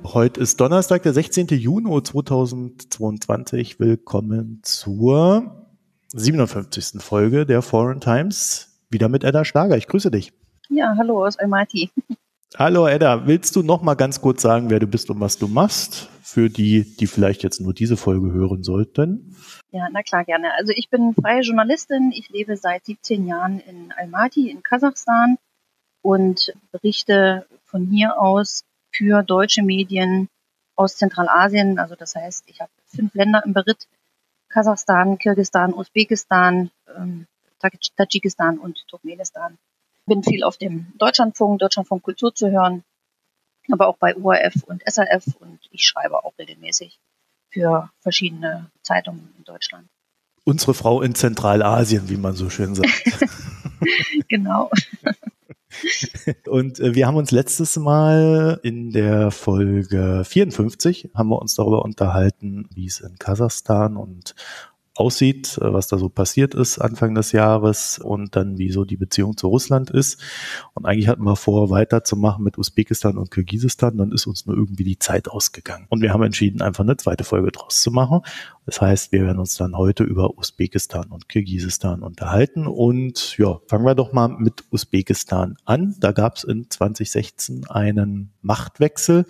Heute ist Donnerstag, der 16. Juni 2022. Willkommen zur 57. Folge der Foreign Times. Wieder mit Edda Schlager. Ich grüße dich. Ja, hallo aus Almaty. Hallo Edda, willst du noch mal ganz kurz sagen, wer du bist und was du machst? Für die, die vielleicht jetzt nur diese Folge hören sollten. Ja, na klar, gerne. Also ich bin freie Journalistin. Ich lebe seit 17 Jahren in Almaty in Kasachstan und berichte von hier aus für deutsche Medien aus Zentralasien. Also das heißt, ich habe 5 Länder im Beritt: Kasachstan, Kirgisistan, Usbekistan, Tadschikistan und Turkmenistan. Bin viel auf dem Deutschlandfunk Kultur zu hören, aber auch bei ORF und SRF, und ich schreibe auch regelmäßig für verschiedene Zeitungen in Deutschland. Unsere Frau in Zentralasien, wie man so schön sagt. Genau. Und wir haben uns letztes Mal in der Folge 54 haben wir uns darüber unterhalten, wie es in Kasachstan und aussieht, was da so passiert ist Anfang des Jahres und dann wie so die Beziehung zu Russland ist. Und eigentlich hatten wir vor, weiterzumachen mit Usbekistan und Kirgisistan, dann ist uns nur irgendwie die Zeit ausgegangen. Und wir haben entschieden, einfach eine zweite Folge draus zu machen. Das heißt, wir werden uns dann heute über Usbekistan und Kirgisistan unterhalten. Und ja, fangen wir doch mal mit Usbekistan an. Da gab es in 2016 einen Machtwechsel.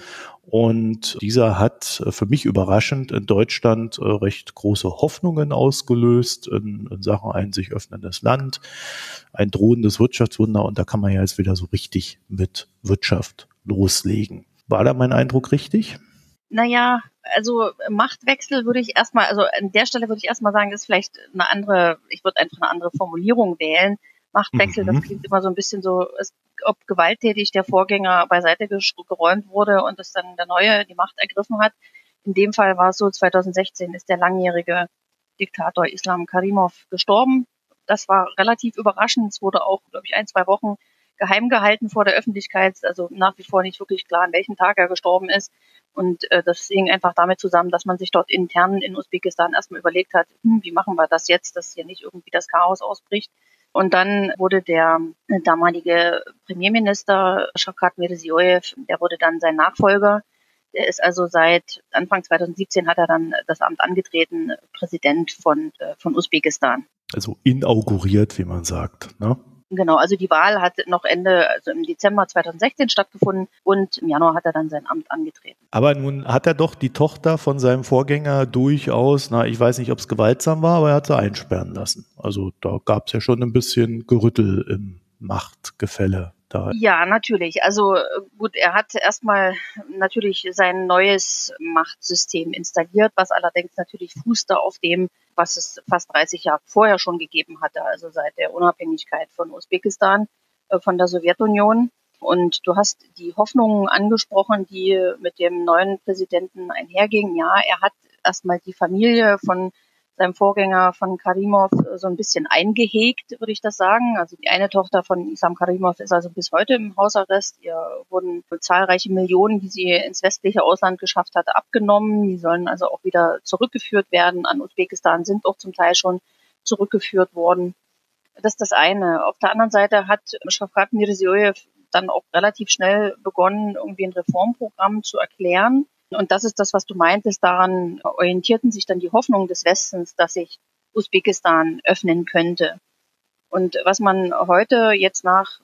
Und dieser hat für mich überraschend in Deutschland recht große Hoffnungen ausgelöst in Sachen ein sich öffnendes Land, ein drohendes Wirtschaftswunder. Und da kann man ja jetzt wieder so richtig mit Wirtschaft loslegen. War da mein Eindruck richtig? Naja, also Machtwechsel würde ich erstmal, also an der Stelle würde ich erstmal sagen, das ist vielleicht eine andere, ich würde einfach eine andere Formulierung wählen. Machtwechsel, das klingt immer so ein bisschen so, ob gewalttätig der Vorgänger beiseite geräumt wurde und es dann der Neue die Macht ergriffen hat. In dem Fall war es so, 2016 ist der langjährige Diktator Islam Karimov gestorben. Das war relativ überraschend. Es wurde auch, glaube ich, 1-2 Wochen geheim gehalten vor der Öffentlichkeit. Also nach wie vor nicht wirklich klar, an welchem Tag er gestorben ist. Und das hing einfach damit zusammen, dass man sich dort intern in Usbekistan erstmal überlegt hat, wie machen wir das jetzt, dass hier nicht irgendwie das Chaos ausbricht. Und dann wurde der damalige Premierminister Shavkat Mirziyoyev, der wurde dann sein Nachfolger. Der ist also seit Anfang 2017 hat er dann das Amt angetreten, Präsident von Usbekistan. Also inauguriert, wie man sagt, ne? Genau, also die Wahl hat noch also im Dezember 2016 stattgefunden und im Januar hat er dann sein Amt angetreten. Aber nun hat er doch die Tochter von seinem Vorgänger durchaus, ich weiß nicht, ob es gewaltsam war, aber er hat sie einsperren lassen. Also da gab es ja schon ein bisschen Gerüttel im Machtgefälle da. Ja, natürlich. Also gut, er hat erstmal natürlich sein neues Machtsystem installiert, was allerdings natürlich fußte auf dem, was es fast 30 Jahre vorher schon gegeben hatte, also seit der Unabhängigkeit von Usbekistan, von der Sowjetunion. Und du hast die Hoffnungen angesprochen, die mit dem neuen Präsidenten einhergingen. Ja, er hat erstmal die Familie von seinem Vorgänger von Karimov so ein bisschen eingehegt, würde ich das sagen. Also die eine Tochter von Islam Karimov ist also bis heute im Hausarrest. Ihr wurden zahlreiche Millionen, die sie ins westliche Ausland geschafft hatte, abgenommen. Die sollen also auch wieder zurückgeführt werden an Usbekistan, sind auch zum Teil schon zurückgeführt worden. Das ist das eine. Auf der anderen Seite hat Shavkat Mirziyoyev dann auch relativ schnell begonnen, irgendwie ein Reformprogramm zu erklären. Und das ist das, was du meintest. Daran orientierten sich dann die Hoffnungen des Westens, dass sich Usbekistan öffnen könnte. Und was man heute jetzt nach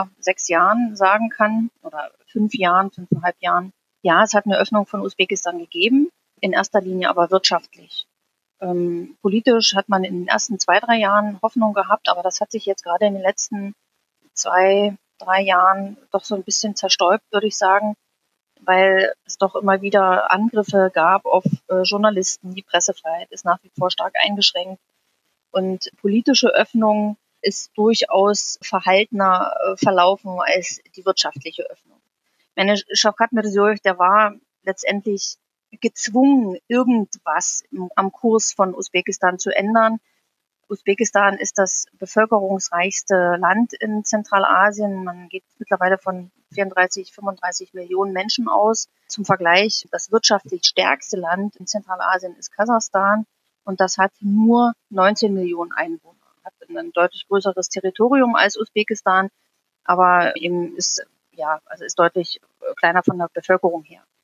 6 Jahren sagen kann, oder 5 Jahren, 5,5 Jahren, ja, es hat eine Öffnung von Usbekistan gegeben, in erster Linie aber wirtschaftlich. Politisch hat man in den ersten 2-3 Jahren Hoffnung gehabt, aber das hat sich jetzt gerade in den letzten 2-3 Jahren doch so ein bisschen zerstäubt, würde ich sagen, weil es doch immer wieder Angriffe gab auf Journalisten. Die Pressefreiheit ist nach wie vor stark eingeschränkt. Und politische Öffnung ist durchaus verhaltener verlaufen als die wirtschaftliche Öffnung. Shavkat Mirziyoyev, der war letztendlich gezwungen, irgendwas am Kurs von Usbekistan zu ändern. Usbekistan ist das bevölkerungsreichste Land in Zentralasien. Man geht mittlerweile von 34, 35 Millionen Menschen aus. Zum Vergleich, das wirtschaftlich stärkste Land in Zentralasien ist Kasachstan und das hat nur 19 Millionen Einwohner. Hat ein deutlich größeres Territorium als Usbekistan, aber eben ist deutlich kleiner von der Bevölkerung her.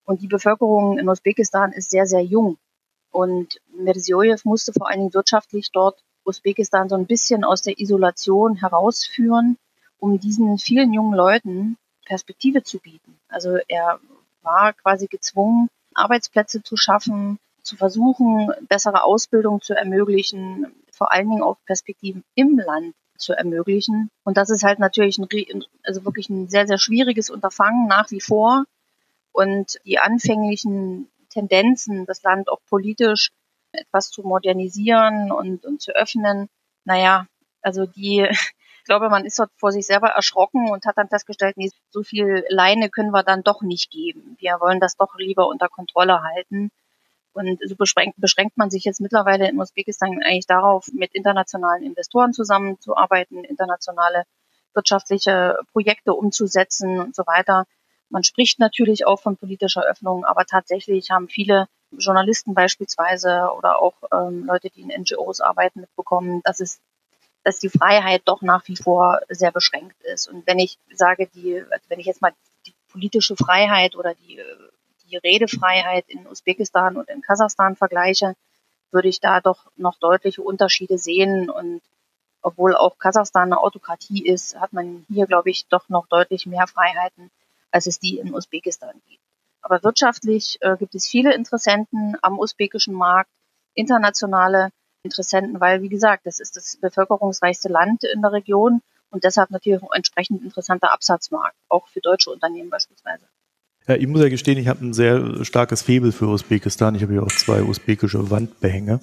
Und die Bevölkerung in Usbekistan ist sehr, sehr jung. Und Mirziyoyev musste vor allen Dingen wirtschaftlich dort Usbekistan so ein bisschen aus der Isolation herausführen, um diesen vielen jungen Leuten Perspektive zu bieten. Also er war quasi gezwungen, Arbeitsplätze zu schaffen, zu versuchen, bessere Ausbildung zu ermöglichen, vor allen Dingen auch Perspektiven im Land zu ermöglichen. Und das ist halt natürlich also wirklich ein sehr, sehr schwieriges Unterfangen nach wie vor. Und die anfänglichen Tendenzen, das Land auch politisch etwas zu modernisieren und zu öffnen, naja, also ich glaube, man ist dort vor sich selber erschrocken und hat dann festgestellt, nee, so viel Leine können wir dann doch nicht geben. Wir wollen das doch lieber unter Kontrolle halten. Und so beschränkt man sich jetzt mittlerweile in Usbekistan eigentlich darauf, mit internationalen Investoren zusammenzuarbeiten, internationale wirtschaftliche Projekte umzusetzen und so weiter. Man spricht natürlich auch von politischer Öffnung, aber tatsächlich haben viele Journalisten beispielsweise oder auch Leute, die in NGOs arbeiten, mitbekommen, dass die Freiheit doch nach wie vor sehr beschränkt ist. Und wenn ich sage, wenn ich jetzt mal die politische Freiheit oder die Redefreiheit in Usbekistan und in Kasachstan vergleiche, würde ich da doch noch deutliche Unterschiede sehen. Und obwohl auch Kasachstan eine Autokratie ist, hat man hier, glaube ich, doch noch deutlich mehr Freiheiten, als es die in Usbekistan gibt. Aber wirtschaftlich gibt es viele Interessenten am usbekischen Markt, internationale Interessenten, weil, wie gesagt, das ist das bevölkerungsreichste Land in der Region und deshalb natürlich auch entsprechend interessanter Absatzmarkt, auch für deutsche Unternehmen beispielsweise. Ja, ich muss ja gestehen, ich habe ein sehr starkes Faible für Usbekistan. Ich habe hier auch 2 usbekische Wandbehänge.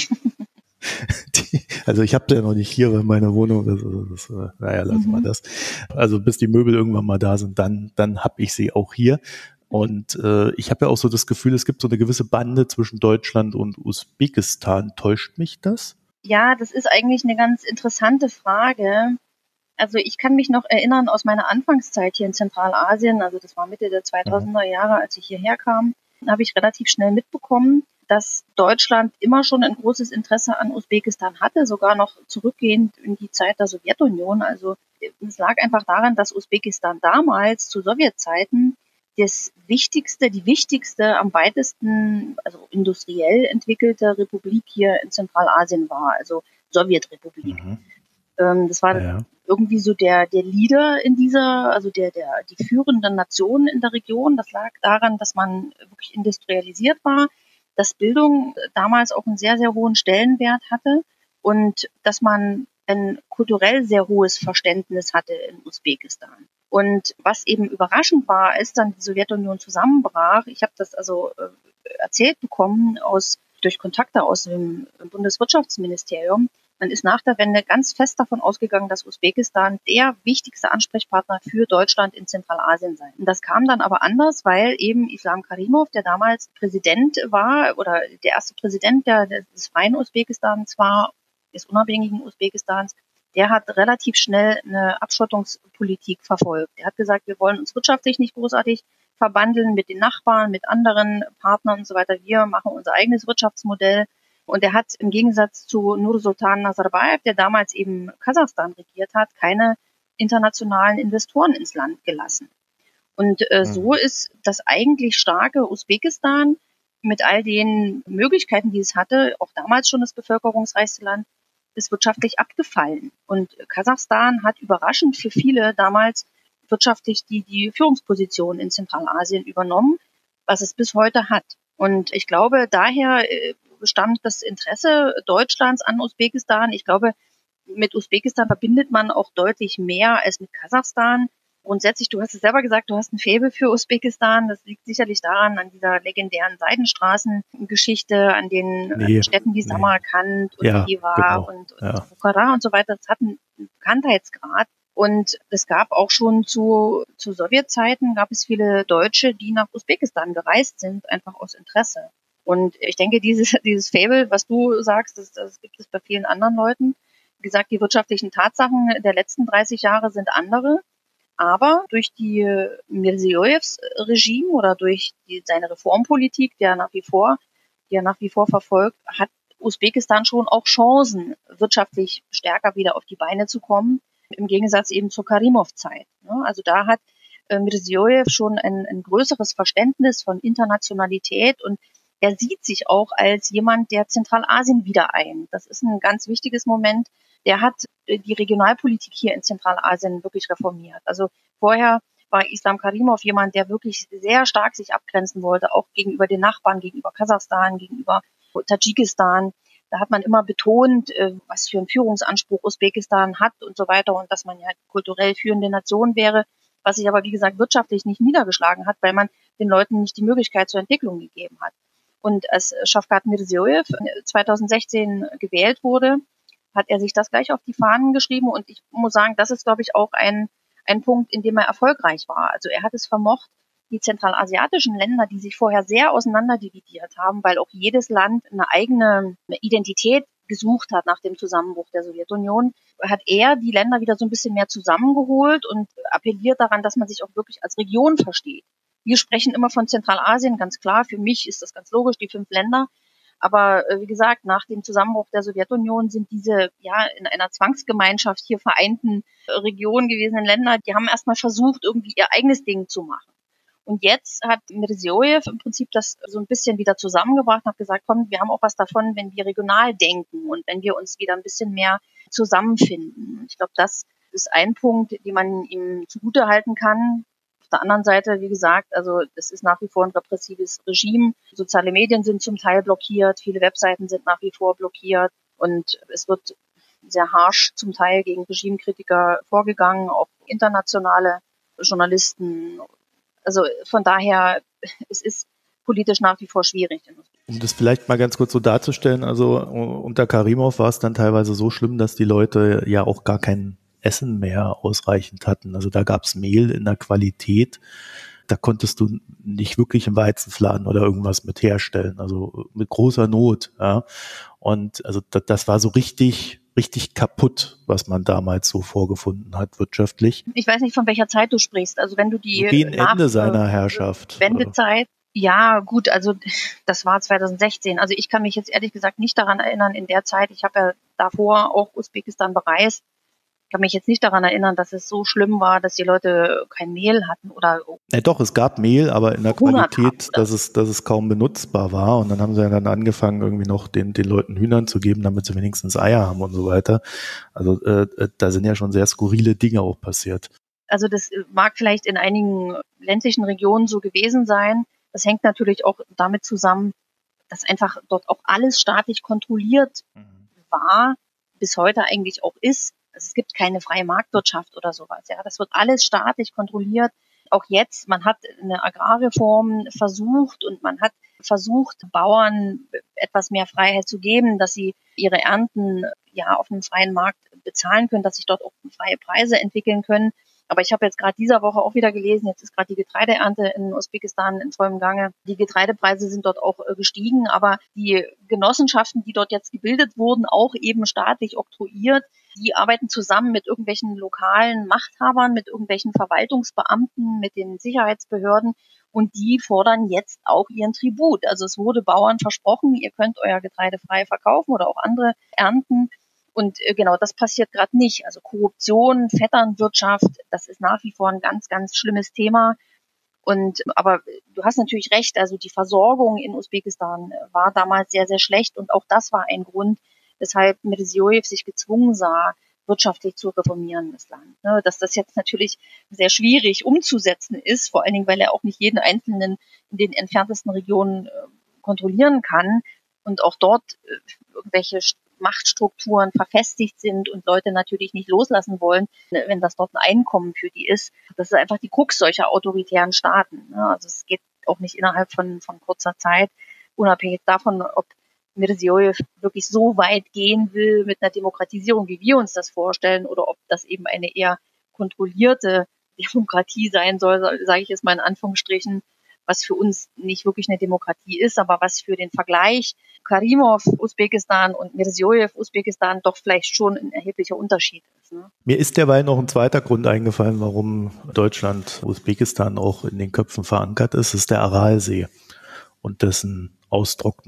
Also ich habe ja noch nicht hier, weil meine Wohnung, naja, lassen wir das. Also bis die Möbel irgendwann mal da sind, dann habe ich sie auch hier. Und ich habe ja auch so das Gefühl, es gibt so eine gewisse Bande zwischen Deutschland und Usbekistan. Täuscht mich das? Ja, das ist eigentlich eine ganz interessante Frage. Also ich kann mich noch erinnern aus meiner Anfangszeit hier in Zentralasien, also das war Mitte der 2000er Jahre, als ich hierher kam, habe ich relativ schnell mitbekommen, dass Deutschland immer schon ein großes Interesse an Usbekistan hatte, sogar noch zurückgehend in die Zeit der Sowjetunion. Also es lag einfach daran, dass Usbekistan damals zu Sowjetzeiten die wichtigste, am weitesten, also industriell entwickelte Republik hier in Zentralasien war, also Sowjetrepublik. Das war irgendwie so der Leader in die führende Nation in der Region. Das lag daran, dass man wirklich industrialisiert war, dass Bildung damals auch einen sehr, sehr hohen Stellenwert hatte und dass man ein kulturell sehr hohes Verständnis hatte in Usbekistan. Und was eben überraschend war, als dann die Sowjetunion zusammenbrach, ich habe das also erzählt bekommen durch Kontakte aus dem Bundeswirtschaftsministerium, man ist nach der Wende ganz fest davon ausgegangen, dass Usbekistan der wichtigste Ansprechpartner für Deutschland in Zentralasien sei. Und das kam dann aber anders, weil eben Islam Karimov, der damals Präsident war oder der erste Präsident des freien Usbekistans war, des unabhängigen Usbekistans, der hat relativ schnell eine Abschottungspolitik verfolgt. Er hat gesagt, wir wollen uns wirtschaftlich nicht großartig verbandeln mit den Nachbarn, mit anderen Partnern und so weiter. Wir machen unser eigenes Wirtschaftsmodell. Und er hat im Gegensatz zu Nursultan Nazarbayev, der damals eben Kasachstan regiert hat, keine internationalen Investoren ins Land gelassen. Und so ist das eigentlich starke Usbekistan mit all den Möglichkeiten, die es hatte, auch damals schon das bevölkerungsreichste Land, ist wirtschaftlich abgefallen. Und Kasachstan hat überraschend für viele damals wirtschaftlich die Führungsposition in Zentralasien übernommen, was es bis heute hat. Und ich glaube, daher stammt das Interesse Deutschlands an Usbekistan. Ich glaube, mit Usbekistan verbindet man auch deutlich mehr als mit Kasachstan. Grundsätzlich, du hast es selber gesagt, du hast ein Faible für Usbekistan. Das liegt sicherlich daran, an dieser legendären Seidenstraßengeschichte, an den Städten wie Samarkand und Khiva und Bukhara und so weiter. Das hat einen Bekanntheitsgrad. Und es gab auch schon zu Sowjetzeiten, gab es viele Deutsche, die nach Usbekistan gereist sind, einfach aus Interesse. Und ich denke, dieses Faible, was du sagst, das gibt es bei vielen anderen Leuten. Wie gesagt, die wirtschaftlichen Tatsachen der letzten 30 Jahre sind andere. Aber durch die Mirziyoyevs Regime oder durch seine Reformpolitik, die er nach wie vor verfolgt, hat Usbekistan schon auch Chancen, wirtschaftlich stärker wieder auf die Beine zu kommen, im Gegensatz eben zur Karimov-Zeit. Also da hat Mirziyoyev schon ein größeres Verständnis von Internationalität und er sieht sich auch als jemand, der Zentralasien wieder eint. Das ist ein ganz wichtiges Moment. Der hat die Regionalpolitik hier in Zentralasien wirklich reformiert. Also vorher war Islam Karimov jemand, der wirklich sehr stark sich abgrenzen wollte, auch gegenüber den Nachbarn, gegenüber Kasachstan, gegenüber Tadschikistan. Da hat man immer betont, was für einen Führungsanspruch Usbekistan hat und so weiter und dass man ja kulturell führende Nation wäre, was sich aber, wie gesagt, wirtschaftlich nicht niedergeschlagen hat, weil man den Leuten nicht die Möglichkeit zur Entwicklung gegeben hat. Und als Shavkat Mirziyoyev 2016 gewählt wurde, hat er sich das gleich auf die Fahnen geschrieben und ich muss sagen, das ist, glaube ich, auch ein Punkt, in dem er erfolgreich war. Also er hat es vermocht, die zentralasiatischen Länder, die sich vorher sehr auseinanderdividiert haben, weil auch jedes Land eine eigene Identität gesucht hat nach dem Zusammenbruch der Sowjetunion, hat er die Länder wieder so ein bisschen mehr zusammengeholt und appelliert daran, dass man sich auch wirklich als Region versteht. Wir sprechen immer von Zentralasien, ganz klar. Für mich ist das ganz logisch, die 5 Länder. Aber wie gesagt, nach dem Zusammenbruch der Sowjetunion sind diese ja in einer Zwangsgemeinschaft hier vereinten Regionen gewesenen Länder, die haben erstmal versucht, irgendwie ihr eigenes Ding zu machen. Und jetzt hat Mirziyoyev im Prinzip das so ein bisschen wieder zusammengebracht und hat gesagt, komm, wir haben auch was davon, wenn wir regional denken und wenn wir uns wieder ein bisschen mehr zusammenfinden. Und ich glaube, das ist ein Punkt, den man ihm zugutehalten kann. Auf der anderen Seite, wie gesagt, also das ist nach wie vor ein repressives Regime. Soziale Medien sind zum Teil blockiert, viele Webseiten sind nach wie vor blockiert und es wird sehr harsch zum Teil gegen Regimekritiker vorgegangen, auch internationale Journalisten. Also von daher, es ist politisch nach wie vor schwierig. Um das vielleicht mal ganz kurz so darzustellen, also unter Karimov war es dann teilweise so schlimm, dass die Leute ja auch gar kein Essen mehr ausreichend hatten. Also da gab es Mehl in der Qualität, da konntest du nicht wirklich im Weizenfladen oder irgendwas mit herstellen, also mit großer Not. Ja. Und also das war so richtig kaputt, was man damals so vorgefunden hat wirtschaftlich. Ich weiß nicht, von welcher Zeit du sprichst. Also wenn du die gegen Ende seiner Herrschaft. Wendezeit, ja gut, also das war 2016. Also ich kann mich jetzt ehrlich gesagt nicht daran erinnern, in der Zeit, ich habe ja davor auch Usbekistan bereist, ich kann mich jetzt nicht daran erinnern, dass es so schlimm war, dass die Leute kein Mehl hatten oder. Ja, doch, es gab Mehl, aber in der Qualität, dass es kaum benutzbar war. Und dann haben sie ja dann angefangen, irgendwie noch den Leuten Hühnern zu geben, damit sie wenigstens Eier haben und so weiter. Also da sind ja schon sehr skurrile Dinge auch passiert. Also das mag vielleicht in einigen ländlichen Regionen so gewesen sein. Das hängt natürlich auch damit zusammen, dass einfach dort auch alles staatlich kontrolliert war, bis heute eigentlich auch ist. Also es gibt keine freie Marktwirtschaft oder sowas. Ja, das wird alles staatlich kontrolliert. Auch jetzt, man hat eine Agrarreform versucht und man hat versucht, Bauern etwas mehr Freiheit zu geben, dass sie ihre Ernten ja auf einem freien Markt bezahlen können, dass sich dort auch freie Preise entwickeln können. Aber ich habe jetzt gerade dieser Woche auch wieder gelesen, jetzt ist gerade die Getreideernte in Usbekistan in vollem Gange. Die Getreidepreise sind dort auch gestiegen, aber die Genossenschaften, die dort jetzt gebildet wurden, auch eben staatlich oktroyiert, die arbeiten zusammen mit irgendwelchen lokalen Machthabern, mit irgendwelchen Verwaltungsbeamten, mit den Sicherheitsbehörden und die fordern jetzt auch ihren Tribut. Also es wurde Bauern versprochen, ihr könnt euer Getreide frei verkaufen oder auch andere Ernten. Und genau, das passiert gerade nicht. Also Korruption, Vetternwirtschaft, das ist nach wie vor ein ganz, ganz schlimmes Thema. Aber du hast natürlich recht, also die Versorgung in Usbekistan war damals sehr, sehr schlecht und auch das war ein Grund, weshalb Mirziyoyev sich gezwungen sah, wirtschaftlich zu reformieren, das Land. Dass das jetzt natürlich sehr schwierig umzusetzen ist, vor allen Dingen, weil er auch nicht jeden Einzelnen in den entferntesten Regionen kontrollieren kann und auch dort irgendwelche Machtstrukturen verfestigt sind und Leute natürlich nicht loslassen wollen, wenn das dort ein Einkommen für die ist. Das ist einfach die Krux solcher autoritären Staaten. Also es geht auch nicht innerhalb von kurzer Zeit, unabhängig davon, ob Mirziyoyev wirklich so weit gehen will mit einer Demokratisierung, wie wir uns das vorstellen, oder ob das eben eine eher kontrollierte Demokratie sein soll, sage ich jetzt mal in Anführungsstrichen, was für uns nicht wirklich eine Demokratie ist, aber was für den Vergleich Karimov Usbekistan und Mirziyoyev Usbekistan doch vielleicht schon ein erheblicher Unterschied ist. Ne? Mir ist derweil noch ein zweiter Grund eingefallen, warum Deutschland Usbekistan auch in den Köpfen verankert ist, ist der Aralsee und dessen Austrocknung.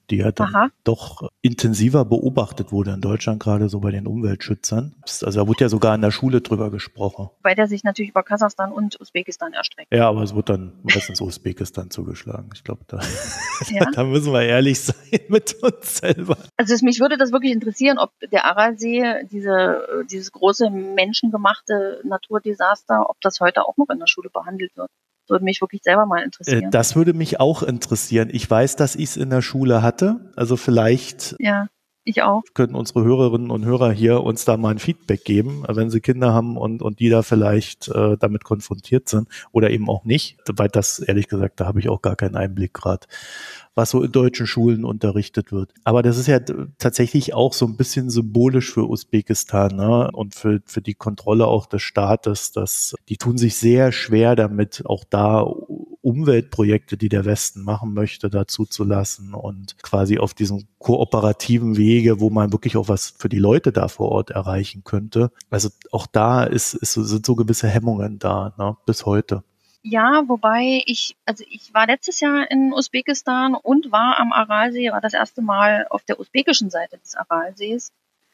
die ja dann Aha. doch intensiver beobachtet wurde in Deutschland, gerade so bei den Umweltschützern. Also da wurde ja sogar in der Schule drüber gesprochen. Weil der sich natürlich über Kasachstan und Usbekistan erstreckt. Ja, aber es wird dann meistens Usbekistan zugeschlagen. Ich glaube, Ja. da müssen wir ehrlich sein mit uns selber. Also mich würde das wirklich interessieren, ob der Aralsee, dieses große menschengemachte Naturdesaster, ob das heute auch noch in der Schule behandelt wird. Das würde mich wirklich selber mal interessieren. Das würde mich auch interessieren. Ich weiß, dass ich es in der Schule hatte. Also vielleicht Ja, ich auch. können unsere Hörerinnen und Hörer hier uns da mal ein Feedback geben, wenn sie Kinder haben und die da vielleicht damit konfrontiert sind oder eben auch nicht. Weil das, ehrlich gesagt, da habe ich auch gar keinen Einblick gerade, was so in deutschen Schulen unterrichtet wird. Aber das ist ja tatsächlich auch so ein bisschen symbolisch für Usbekistan, ne? Und für die Kontrolle auch des Staates. Die tun sich sehr schwer damit, auch da Umweltprojekte, die der Westen machen möchte, dazu zu lassen und quasi auf diesem kooperativen Wege, wo man wirklich auch was für die Leute da vor Ort erreichen könnte. Also auch da sind so gewisse Hemmungen da, ne? Bis heute. Ja, wobei ich war letztes Jahr in Usbekistan und war am Aralsee, war das erste Mal auf der usbekischen Seite des Aralsees,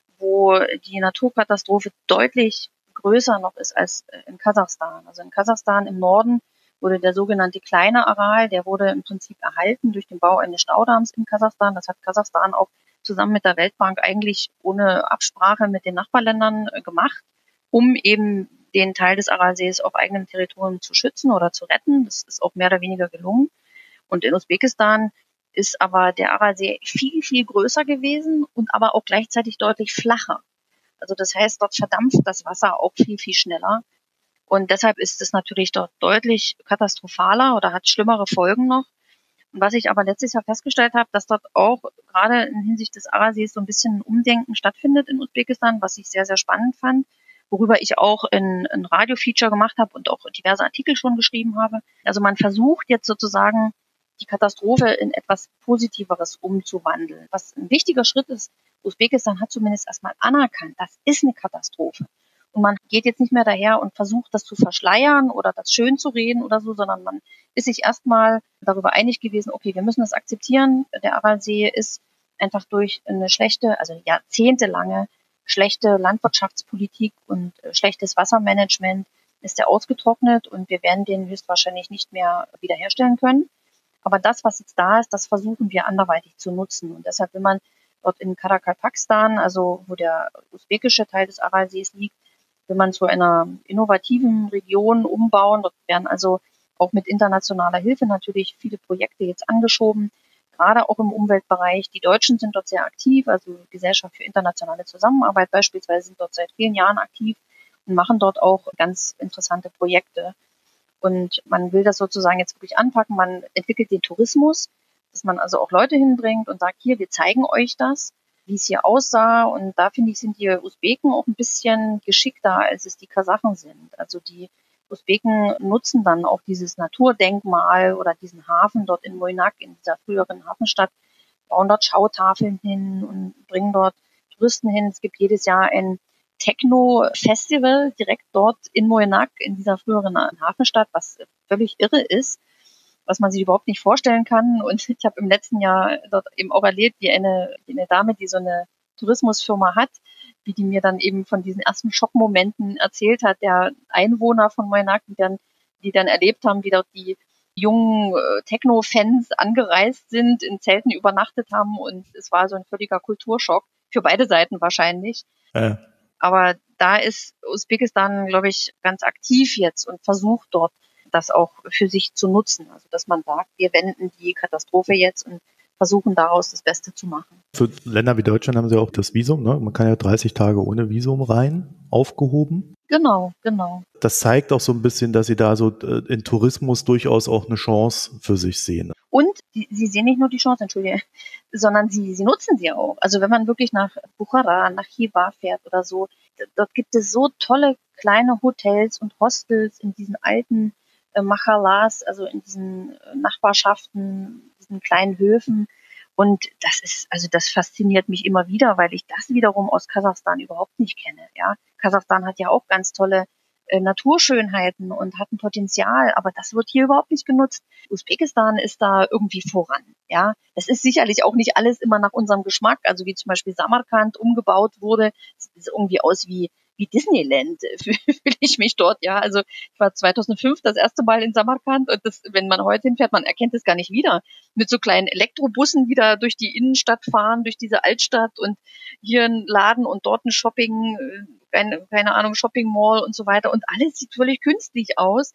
wo die Naturkatastrophe deutlich größer noch ist als in Kasachstan. Also in Kasachstan im Norden wurde der sogenannte kleine Aral, der wurde im Prinzip erhalten durch den Bau eines Staudamms in Kasachstan. Das hat Kasachstan auch zusammen mit der Weltbank eigentlich ohne Absprache mit den Nachbarländern gemacht, um eben den Teil des Aralsees auf eigenem Territorium zu schützen oder zu retten. Das ist auch mehr oder weniger gelungen. Und in Usbekistan ist aber der Aralsee viel, viel größer gewesen und aber auch gleichzeitig deutlich flacher. Also das heißt, dort verdampft das Wasser auch viel, viel schneller. Und deshalb ist es natürlich dort deutlich katastrophaler oder hat schlimmere Folgen noch. Und was ich aber letztes Jahr festgestellt habe, dass dort auch gerade in Hinsicht des Aralsees so ein bisschen ein Umdenken stattfindet in Usbekistan, was ich sehr, sehr spannend fand, worüber ich auch ein Radio-Feature gemacht habe und auch diverse Artikel schon geschrieben habe. Also man versucht jetzt sozusagen die Katastrophe in etwas Positiveres umzuwandeln. Was ein wichtiger Schritt ist, Usbekistan hat zumindest erstmal anerkannt, das ist eine Katastrophe. Und man geht jetzt nicht mehr daher und versucht, das zu verschleiern oder das schön zu reden oder so, sondern man ist sich erstmal darüber einig gewesen, okay, wir müssen das akzeptieren. Der Aralsee ist einfach durch eine schlechte, also jahrzehntelange schlechte Landwirtschaftspolitik und schlechtes Wassermanagement ist er ausgetrocknet und wir werden den höchstwahrscheinlich nicht mehr wiederherstellen können. Aber das, was jetzt da ist, das versuchen wir anderweitig zu nutzen. Und deshalb will man dort in Karakalpakstan, also wo der usbekische Teil des Aralsees liegt, will man zu einer innovativen Region umbauen. Dort werden also auch mit internationaler Hilfe natürlich viele Projekte jetzt angeschoben, gerade auch im Umweltbereich. Die Deutschen sind dort sehr aktiv, also die Gesellschaft für internationale Zusammenarbeit beispielsweise sind dort seit vielen Jahren aktiv und machen dort auch ganz interessante Projekte. Und man will das sozusagen jetzt wirklich anpacken. Man entwickelt den Tourismus, dass man also auch Leute hinbringt und sagt, hier, wir zeigen euch das, wie es hier aussah. Und da finde ich, sind die Usbeken auch ein bisschen geschickter, als es die Kasachen sind. Also die Usbeken nutzen dann auch dieses Naturdenkmal oder diesen Hafen dort in Moynak, in dieser früheren Hafenstadt, bauen dort Schautafeln hin und bringen dort Touristen hin. Es gibt jedes Jahr ein Techno-Festival direkt dort in Moynak, in dieser früheren Hafenstadt, was völlig irre ist, was man sich überhaupt nicht vorstellen kann. Und ich habe im letzten Jahr dort eben auch erlebt, wie eine Dame, die so eine Tourismusfirma hat, wie die mir dann eben von diesen ersten Schockmomenten erzählt hat, der Einwohner von Moynak, die dann erlebt haben, wie dort die jungen Techno-Fans angereist sind, in Zelten übernachtet haben und es war so ein völliger Kulturschock, für beide Seiten wahrscheinlich. Aber da ist Usbekistan, glaube ich, ganz aktiv jetzt und versucht dort, das auch für sich zu nutzen. Also dass man sagt, wir wenden die Katastrophe jetzt und versuchen daraus das Beste zu machen. Für Länder wie Deutschland haben sie auch das Visum, ne? Man kann ja 30 Tage ohne Visum rein, aufgehoben. Genau, genau. Das zeigt auch so ein bisschen, dass sie da so in Tourismus durchaus auch eine Chance für sich sehen. Und sie sehen nicht nur die Chance, Entschuldige, sondern sie nutzen sie auch. Also wenn man wirklich nach Bukhara, nach Khiva fährt oder so, dort gibt es so tolle kleine Hotels und Hostels in diesen alten Machalas, also in diesen Nachbarschaften, diesen kleinen Höfen. Und das fasziniert mich immer wieder, weil ich das wiederum aus Kasachstan überhaupt nicht kenne. Ja, Kasachstan hat ja auch ganz tolle Naturschönheiten und hat ein Potenzial, aber das wird hier überhaupt nicht genutzt. Usbekistan ist da irgendwie voran, ja. Das ist sicherlich auch nicht alles immer nach unserem Geschmack, also wie zum Beispiel Samarkand umgebaut wurde, sieht irgendwie aus wie Disneyland, fühle ich mich dort, ja. Also ich war 2005 das erste Mal in Samarkand und das, wenn man heute hinfährt, man erkennt es gar nicht wieder. Mit so kleinen Elektrobussen, die da durch die Innenstadt fahren, durch diese Altstadt und hier ein Laden und dort ein Shopping, keine Ahnung, Shopping Mall und so weiter. Und alles sieht völlig künstlich aus.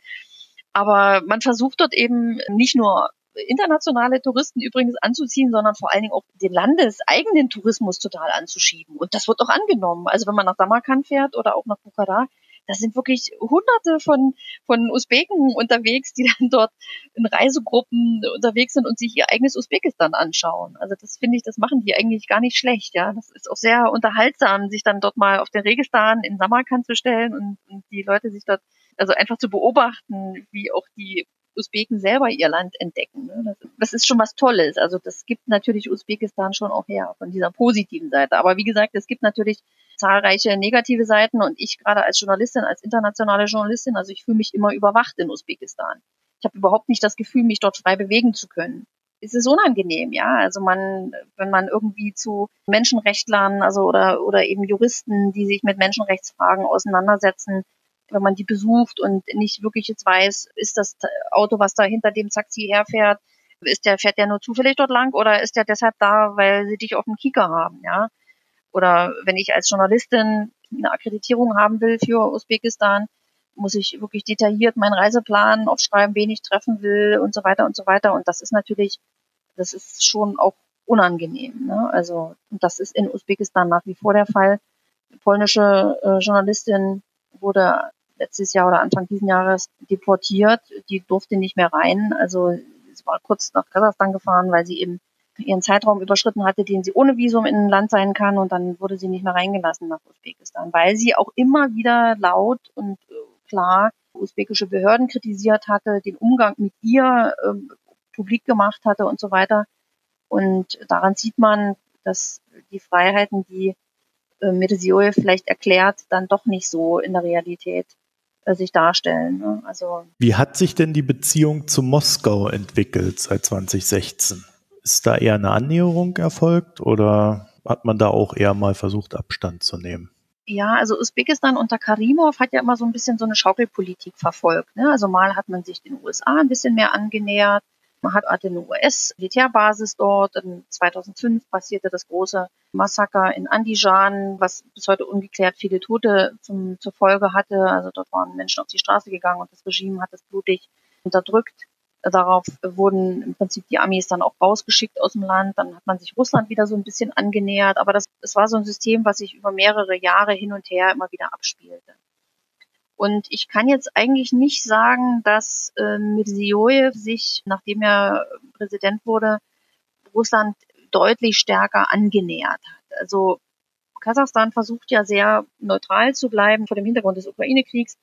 Aber man versucht dort eben nicht nur internationale Touristen übrigens anzuziehen, sondern vor allen Dingen auch den landeseigenen Tourismus total anzuschieben. Und das wird auch angenommen. Also wenn man nach Samarkand fährt oder auch nach Bukhara, da sind wirklich Hunderte von Usbeken unterwegs, die dann dort in Reisegruppen unterwegs sind und sich ihr eigenes Usbekistan anschauen. Also das finde ich, das machen die eigentlich gar nicht schlecht. Ja, das ist auch sehr unterhaltsam, sich dann dort mal auf den Registan in Samarkand zu stellen und die Leute sich dort also einfach zu beobachten, wie auch die Usbeken selber ihr Land entdecken. Ne? Das ist schon was Tolles. Also das gibt natürlich Usbekistan schon auch her von dieser positiven Seite. Aber wie gesagt, es gibt natürlich zahlreiche negative Seiten und ich gerade als Journalistin, als internationale Journalistin, also ich fühle mich immer überwacht in Usbekistan. Ich habe überhaupt nicht das Gefühl, mich dort frei bewegen zu können. Es ist unangenehm, ja. Also wenn man irgendwie zu Menschenrechtlern, also oder eben Juristen, die sich mit Menschenrechtsfragen auseinandersetzen, wenn man die besucht und nicht wirklich jetzt weiß, ist das Auto, was da hinter dem Taxi herfährt, fährt der nur zufällig dort lang oder ist der deshalb da, weil sie dich auf dem Kieker haben, ja? Oder wenn ich als Journalistin eine Akkreditierung haben will für Usbekistan, muss ich wirklich detailliert meinen Reiseplan aufschreiben, wen ich treffen will und so weiter und so weiter. Und das ist natürlich, das ist schon auch unangenehm. Ne? Also, und das ist in Usbekistan nach wie vor der Fall. Die polnische Journalistin wurde letztes Jahr oder Anfang diesen Jahres deportiert. Die durfte nicht mehr rein. Also sie war kurz nach Kasachstan gefahren, weil sie eben ihren Zeitraum überschritten hatte, den sie ohne Visum in ein Land sein kann. Und dann wurde sie nicht mehr reingelassen nach Usbekistan, weil sie auch immer wieder laut und klar usbekische Behörden kritisiert hatte, den Umgang mit ihr publik gemacht hatte und so weiter. Und daran sieht man, dass die Freiheiten, die Mirziyoyev vielleicht erklärt, dann doch nicht so in der Realität sich darstellen. Ne? Also wie hat sich denn die Beziehung zu Moskau entwickelt seit 2016? Ist da eher eine Annäherung erfolgt oder hat man da auch eher mal versucht, Abstand zu nehmen? ja, also Usbekistan unter Karimov hat ja immer so ein bisschen so eine Schaukelpolitik verfolgt. Ne? Also mal hat man sich den USA ein bisschen mehr angenähert, man hatte eine US-Militärbasis dort. In 2005 passierte das große Massaker in Andijan, was bis heute ungeklärt viele Tote zur Folge hatte. Also dort waren Menschen auf die Straße gegangen und das Regime hat es blutig unterdrückt. Darauf wurden im Prinzip die Amis dann auch rausgeschickt aus dem Land. Dann hat man sich Russland wieder so ein bisschen angenähert. Aber das war so ein System, was sich über mehrere Jahre hin und her immer wieder abspielte. Und ich kann jetzt eigentlich nicht sagen, dass Mirziyoyev sich, nachdem er Präsident wurde, Russland deutlich stärker angenähert hat. Also Kasachstan versucht ja sehr neutral zu bleiben vor dem Hintergrund des Ukraine-Kriegs.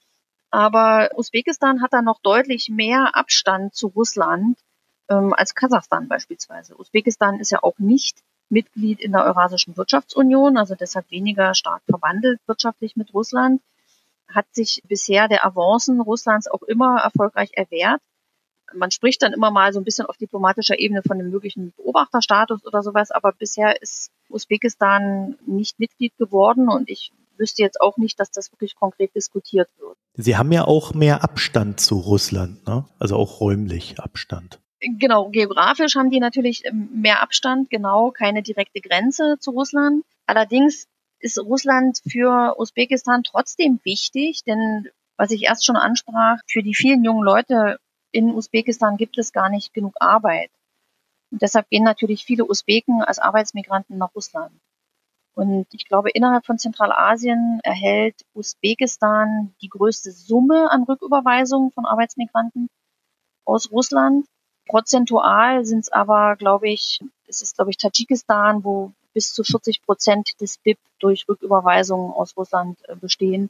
Aber Usbekistan hat da noch deutlich mehr Abstand zu Russland als Kasachstan beispielsweise. Usbekistan ist ja auch nicht Mitglied in der Eurasischen Wirtschaftsunion, also deshalb weniger stark verwandelt wirtschaftlich mit Russland, hat sich bisher der Avancen Russlands auch immer erfolgreich erwehrt. Man spricht dann immer mal so ein bisschen auf diplomatischer Ebene von einem möglichen Beobachterstatus oder sowas, aber bisher ist Usbekistan nicht Mitglied geworden und ich wüsste jetzt auch nicht, dass das wirklich konkret diskutiert wird. Sie haben ja auch mehr Abstand zu Russland, ne? Also auch räumlich Abstand. Genau, geografisch haben die natürlich mehr Abstand, genau, keine direkte Grenze zu Russland. Allerdings ist Russland für Usbekistan trotzdem wichtig, denn was ich erst schon ansprach, für die vielen jungen Leute in Usbekistan gibt es gar nicht genug Arbeit. Und deshalb gehen natürlich viele Usbeken als Arbeitsmigranten nach Russland. Und ich glaube, innerhalb von Zentralasien erhält Usbekistan die größte Summe an Rücküberweisungen von Arbeitsmigranten aus Russland. Prozentual sind es aber, glaube ich, Tadschikistan, wo bis zu 40% des BIP durch Rücküberweisungen aus Russland bestehen.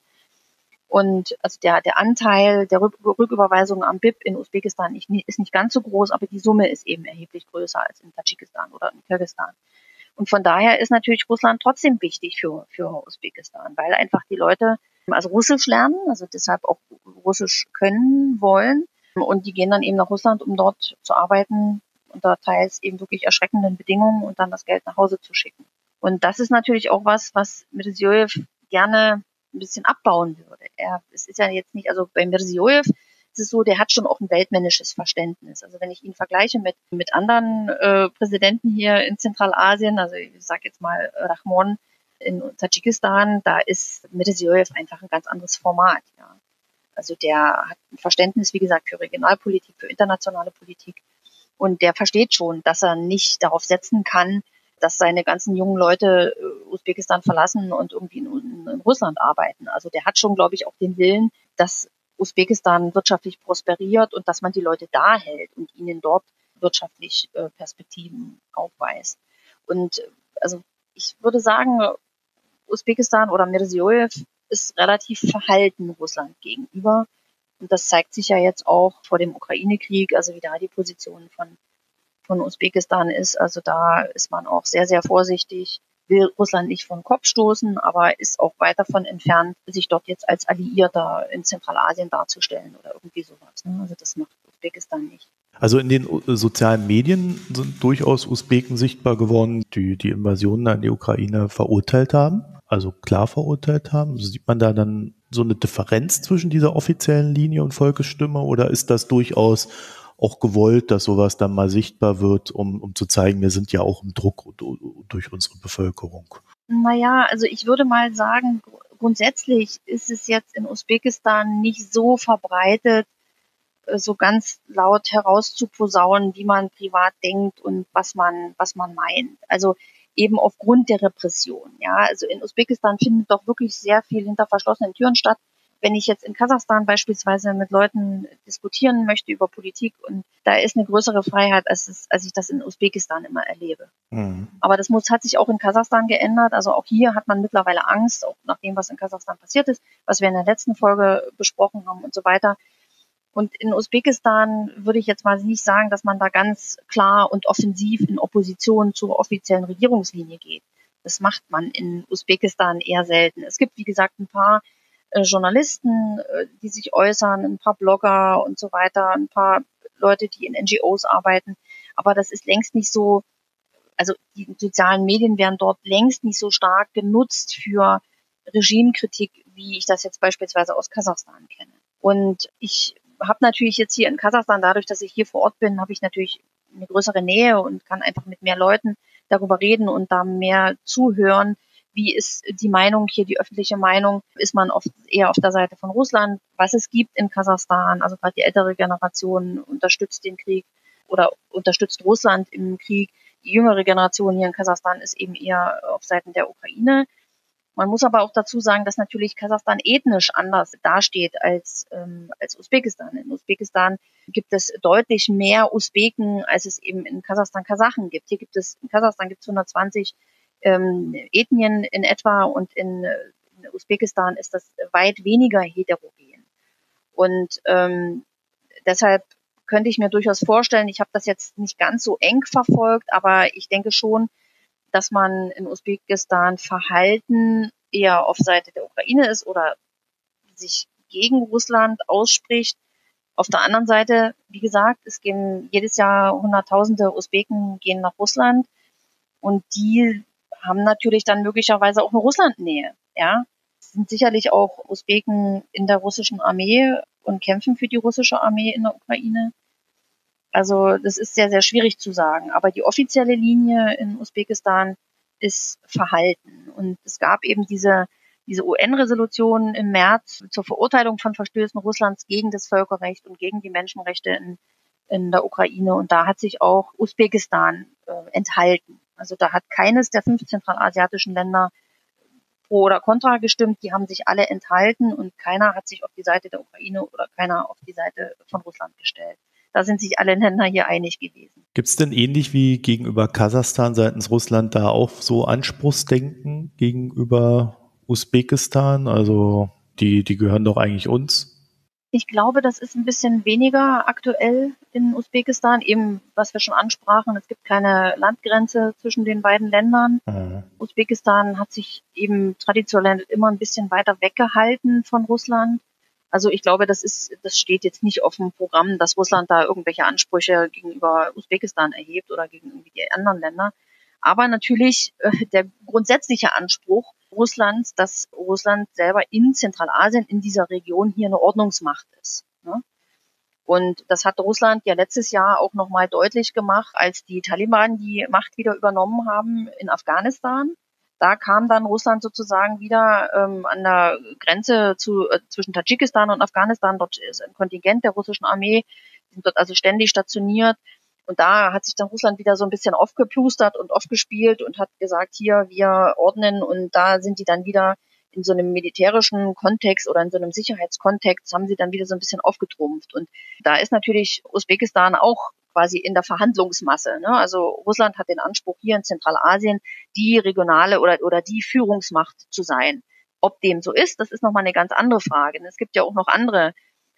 Und also der Anteil der Rücküberweisungen am BIP in Usbekistan ist nicht ganz so groß, aber die Summe ist eben erheblich größer als in Tadschikistan oder in Kirgisistan. Und von daher ist natürlich Russland trotzdem wichtig für Usbekistan, weil einfach die Leute also Russisch lernen, also deshalb auch Russisch können wollen. Und die gehen dann eben nach Russland, um dort zu arbeiten, unter teils eben wirklich erschreckenden Bedingungen und dann das Geld nach Hause zu schicken. Und das ist natürlich auch was Mirziyoyev gerne ein bisschen abbauen würde. Es ist ja jetzt nicht, also bei Mirziyoyev ist es so, der hat schon auch ein weltmännisches Verständnis. Also wenn ich ihn vergleiche mit anderen Präsidenten hier in Zentralasien, also ich sage jetzt mal Rahmon in Tadschikistan, da ist Mirziyoyev einfach ein ganz anderes Format. Ja. Also der hat ein Verständnis, wie gesagt, für Regionalpolitik, für internationale Politik. Und der versteht schon, dass er nicht darauf setzen kann, dass seine ganzen jungen Leute Usbekistan verlassen und irgendwie in Russland arbeiten. Also der hat schon, glaube ich, auch den Willen, dass Usbekistan wirtschaftlich prosperiert und dass man die Leute da hält und ihnen dort wirtschaftlich Perspektiven aufweist. Und also ich würde sagen, Usbekistan oder Mirziyoyev ist relativ verhalten Russland gegenüber. Und das zeigt sich ja jetzt auch vor dem Ukraine-Krieg, also wie da die Position von Usbekistan ist. Also da ist man auch sehr, sehr vorsichtig, will Russland nicht vom Kopf stoßen, aber ist auch weit davon entfernt, sich dort jetzt als Alliierter in Zentralasien darzustellen oder irgendwie sowas. Also das macht Usbekistan nicht. Also in den sozialen Medien sind durchaus Usbeken sichtbar geworden, die die Invasion in die Ukraine verurteilt haben, also klar verurteilt haben. Sieht man da dann so eine Differenz zwischen dieser offiziellen Linie und Volksstimme oder ist das durchaus auch gewollt, dass sowas dann mal sichtbar wird, um zu zeigen, wir sind ja auch im Druck durch unsere Bevölkerung? Naja, also ich würde mal sagen, grundsätzlich ist es jetzt in Usbekistan nicht so verbreitet, so ganz laut herauszuposaunen, wie man privat denkt und was man meint. Also eben aufgrund der Repression. Ja, also in Usbekistan findet doch wirklich sehr viel hinter verschlossenen Türen statt. Wenn ich jetzt in Kasachstan beispielsweise mit Leuten diskutieren möchte über Politik und da ist eine größere Freiheit, als ich das in Usbekistan immer erlebe. Mhm. Aber das hat sich auch in Kasachstan geändert. Also auch hier hat man mittlerweile Angst, auch nach dem, was in Kasachstan passiert ist, was wir in der letzten Folge besprochen haben und so weiter. Und in Usbekistan würde ich jetzt mal nicht sagen, dass man da ganz klar und offensiv in Opposition zur offiziellen Regierungslinie geht. Das macht man in Usbekistan eher selten. Es gibt, wie gesagt, ein paar Journalisten, die sich äußern, ein paar Blogger und so weiter, ein paar Leute, die in NGOs arbeiten. Aber das ist längst nicht so, also die sozialen Medien werden dort längst nicht so stark genutzt für Regimekritik, wie ich das jetzt beispielsweise aus Kasachstan kenne. Und ich habe natürlich jetzt hier in Kasachstan, dadurch, dass ich hier vor Ort bin, habe ich natürlich eine größere Nähe und kann einfach mit mehr Leuten darüber reden und da mehr zuhören. Wie ist die Meinung hier, die öffentliche Meinung? Ist man oft eher auf der Seite von Russland? Was es gibt in Kasachstan, also gerade die ältere Generation unterstützt den Krieg oder unterstützt Russland im Krieg. Die jüngere Generation hier in Kasachstan ist eben eher auf Seiten der Ukraine. Man muss aber auch dazu sagen, dass natürlich Kasachstan ethnisch anders dasteht als Usbekistan. In Usbekistan gibt es deutlich mehr Usbeken, als es eben in Kasachstan Kasachen gibt. In Kasachstan gibt es 120 Ethnien in etwa und in Usbekistan ist das weit weniger heterogen. Und deshalb könnte ich mir durchaus vorstellen, ich habe das jetzt nicht ganz so eng verfolgt, aber ich denke schon, dass man in Usbekistan Verhalten eher auf Seite der Ukraine ist oder sich gegen Russland ausspricht. Auf der anderen Seite, wie gesagt, es gehen jedes Jahr Hunderttausende Usbeken gehen nach Russland und die haben natürlich dann möglicherweise auch eine Russlandnähe. Ja, es sind sicherlich auch Usbeken in der russischen Armee und kämpfen für die russische Armee in der Ukraine. Also das ist sehr, sehr schwierig zu sagen. Aber die offizielle Linie in Usbekistan ist verhalten. Und es gab eben diese UN-Resolution im März zur Verurteilung von Verstößen Russlands gegen das Völkerrecht und gegen die Menschenrechte in der Ukraine. Und da hat sich auch Usbekistan enthalten. Also da hat keines der 5 zentralasiatischen Länder pro oder contra gestimmt. Die haben sich alle enthalten und keiner hat sich auf die Seite der Ukraine oder keiner auf die Seite von Russland gestellt. Da sind sich alle Länder hier einig gewesen. Gibt es denn ähnlich wie gegenüber Kasachstan seitens Russland da auch so Anspruchsdenken gegenüber Usbekistan? Also die gehören doch eigentlich uns. Ich glaube, das ist ein bisschen weniger aktuell in Usbekistan, eben was wir schon ansprachen. Es gibt keine Landgrenze zwischen den beiden Ländern. Usbekistan hat sich eben traditionell immer ein bisschen weiter weggehalten von Russland. Also ich glaube, das steht jetzt nicht auf dem Programm, dass Russland da irgendwelche Ansprüche gegenüber Usbekistan erhebt oder gegen irgendwie die anderen Länder. Aber natürlich der grundsätzliche Anspruch Russlands, dass Russland selber in Zentralasien, in dieser Region hier eine Ordnungsmacht ist. Ne? Und das hat Russland ja letztes Jahr auch nochmal deutlich gemacht, als die Taliban die Macht wieder übernommen haben in Afghanistan. Da kam dann Russland sozusagen wieder an der Grenze zwischen Tadschikistan und Afghanistan. Dort ist ein Kontingent der russischen Armee, die sind dort also ständig stationiert. Und da hat sich dann Russland wieder so ein bisschen aufgeplustert und aufgespielt und hat gesagt, hier, wir ordnen. Und da sind die dann wieder in so einem militärischen Kontext oder in so einem Sicherheitskontext, haben sie dann wieder so ein bisschen aufgetrumpft. Und da ist natürlich Usbekistan auch quasi in der Verhandlungsmasse. Ne? Also Russland hat den Anspruch, hier in Zentralasien die regionale oder die Führungsmacht zu sein. Ob dem so ist, das ist nochmal eine ganz andere Frage. Es gibt ja auch noch andere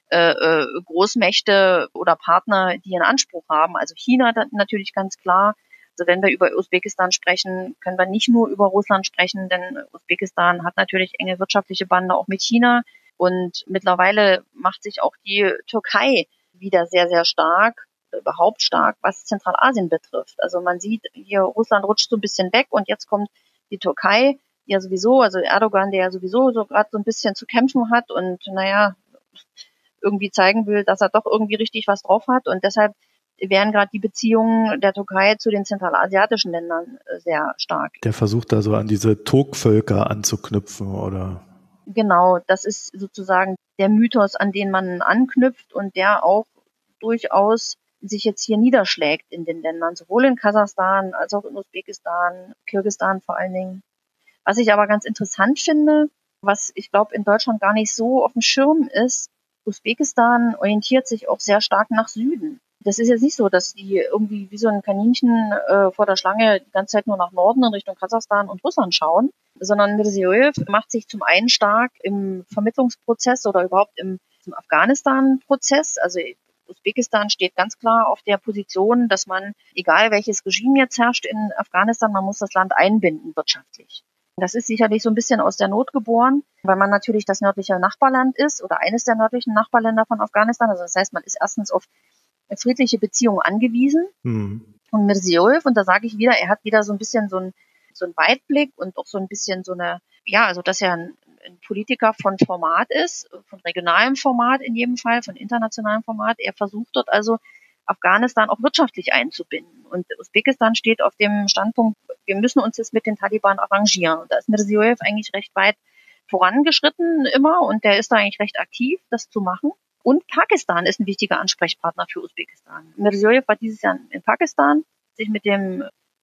Großmächte oder Partner, die einen Anspruch haben. Also China natürlich ganz klar. Also wenn wir über Usbekistan sprechen, können wir nicht nur über Russland sprechen, denn Usbekistan hat natürlich enge wirtschaftliche Bande auch mit China. Und mittlerweile macht sich auch die Türkei wieder sehr, sehr stark, überhaupt stark, was Zentralasien betrifft. Also man sieht hier, Russland rutscht so ein bisschen weg und jetzt kommt die Türkei, die ja sowieso, also Erdogan, der ja sowieso so gerade so ein bisschen zu kämpfen hat und naja, irgendwie zeigen will, dass er doch irgendwie richtig was drauf hat. Und deshalb werden gerade die Beziehungen der Türkei zu den zentralasiatischen Ländern sehr stark. Der versucht da so an diese Turkvölker anzuknüpfen, oder? Genau, das ist sozusagen der Mythos, an den man anknüpft und der auch durchaus sich jetzt hier niederschlägt in den Ländern, sowohl in Kasachstan als auch in Usbekistan, Kirgisistan vor allen Dingen. Was ich aber ganz interessant finde, was ich glaube in Deutschland gar nicht so auf dem Schirm ist, Usbekistan orientiert sich auch sehr stark nach Süden. Das ist jetzt nicht so, dass die irgendwie wie so ein Kaninchen vor der Schlange die ganze Zeit nur nach Norden in Richtung Kasachstan und Russland schauen, sondern Mirziyoyev macht sich zum einen stark im Vermittlungsprozess oder überhaupt im Afghanistan-Prozess. Also Usbekistan steht ganz klar auf der Position, dass man, egal welches Regime jetzt herrscht in Afghanistan, man muss das Land einbinden wirtschaftlich. Das ist sicherlich so ein bisschen aus der Not geboren, weil man natürlich das nördliche Nachbarland ist oder eines der nördlichen Nachbarländer von Afghanistan. Also das heißt, man ist erstens auf friedliche Beziehungen angewiesen. Und Mirziyoyev, und da sage ich wieder, er hat wieder so ein bisschen so ein Weitblick und auch so ein bisschen so eine, ja, also dass er ein Politiker von Format ist, von regionalem Format in jedem Fall, von internationalem Format. Er versucht dort also Afghanistan auch wirtschaftlich einzubinden. Und Usbekistan steht auf dem Standpunkt, wir müssen uns jetzt mit den Taliban arrangieren. Und da ist Mirziyoyev eigentlich recht weit vorangeschritten immer und der ist da eigentlich recht aktiv, das zu machen. Und Pakistan ist ein wichtiger Ansprechpartner für Usbekistan. Mirziyoyev war dieses Jahr in Pakistan, sich mit dem,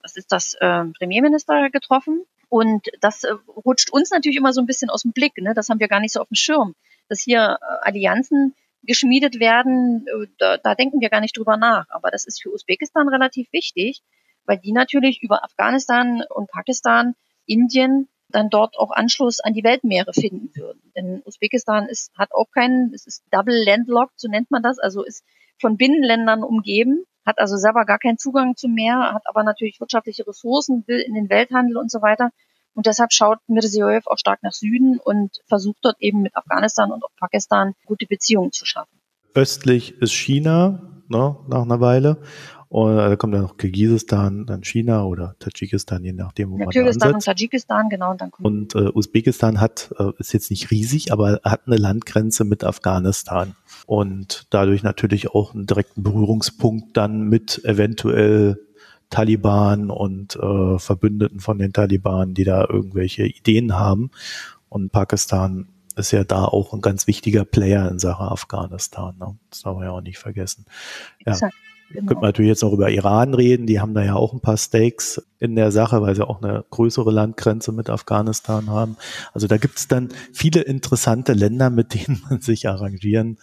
Premierminister getroffen. Und das rutscht uns natürlich immer so ein bisschen aus dem Blick. Ne? Das haben wir gar nicht so auf dem Schirm, dass hier Allianzen geschmiedet werden, da denken wir gar nicht drüber nach. Aber das ist für Usbekistan relativ wichtig, weil die natürlich über Afghanistan und Pakistan, Indien dann dort auch Anschluss an die Weltmeere finden würden. Denn Usbekistan hat auch es ist double landlocked, so nennt man das, also ist von Binnenländern umgeben, hat also selber gar keinen Zugang zum Meer, hat aber natürlich wirtschaftliche Ressourcen, will in den Welthandel und so weiter. Und deshalb schaut Mirziyoyev auch stark nach Süden und versucht dort eben mit Afghanistan und auch Pakistan gute Beziehungen zu schaffen. Östlich ist China, ne, nach einer Weile. Und da kommt dann noch Kirgisistan, dann China oder Tadschikistan, je nachdem, wo man da Kirgisistan und ansetzt. Tadschikistan, genau. Und, dann kommt Usbekistan ist jetzt nicht riesig, aber hat eine Landgrenze mit Afghanistan. Und dadurch natürlich auch einen direkten Berührungspunkt dann mit eventuell Taliban und Verbündeten von den Taliban, die da irgendwelche Ideen haben. Und Pakistan ist ja da auch ein ganz wichtiger Player in Sachen Afghanistan. Ne? Das darf man ja auch nicht vergessen. exakt, Ja. genau. Könnte man natürlich jetzt noch über Iran reden. Die haben da ja auch ein paar Stakes in der Sache, weil sie auch eine größere Landgrenze mit Afghanistan haben. Also da gibt es dann viele interessante Länder, mit denen man sich arrangieren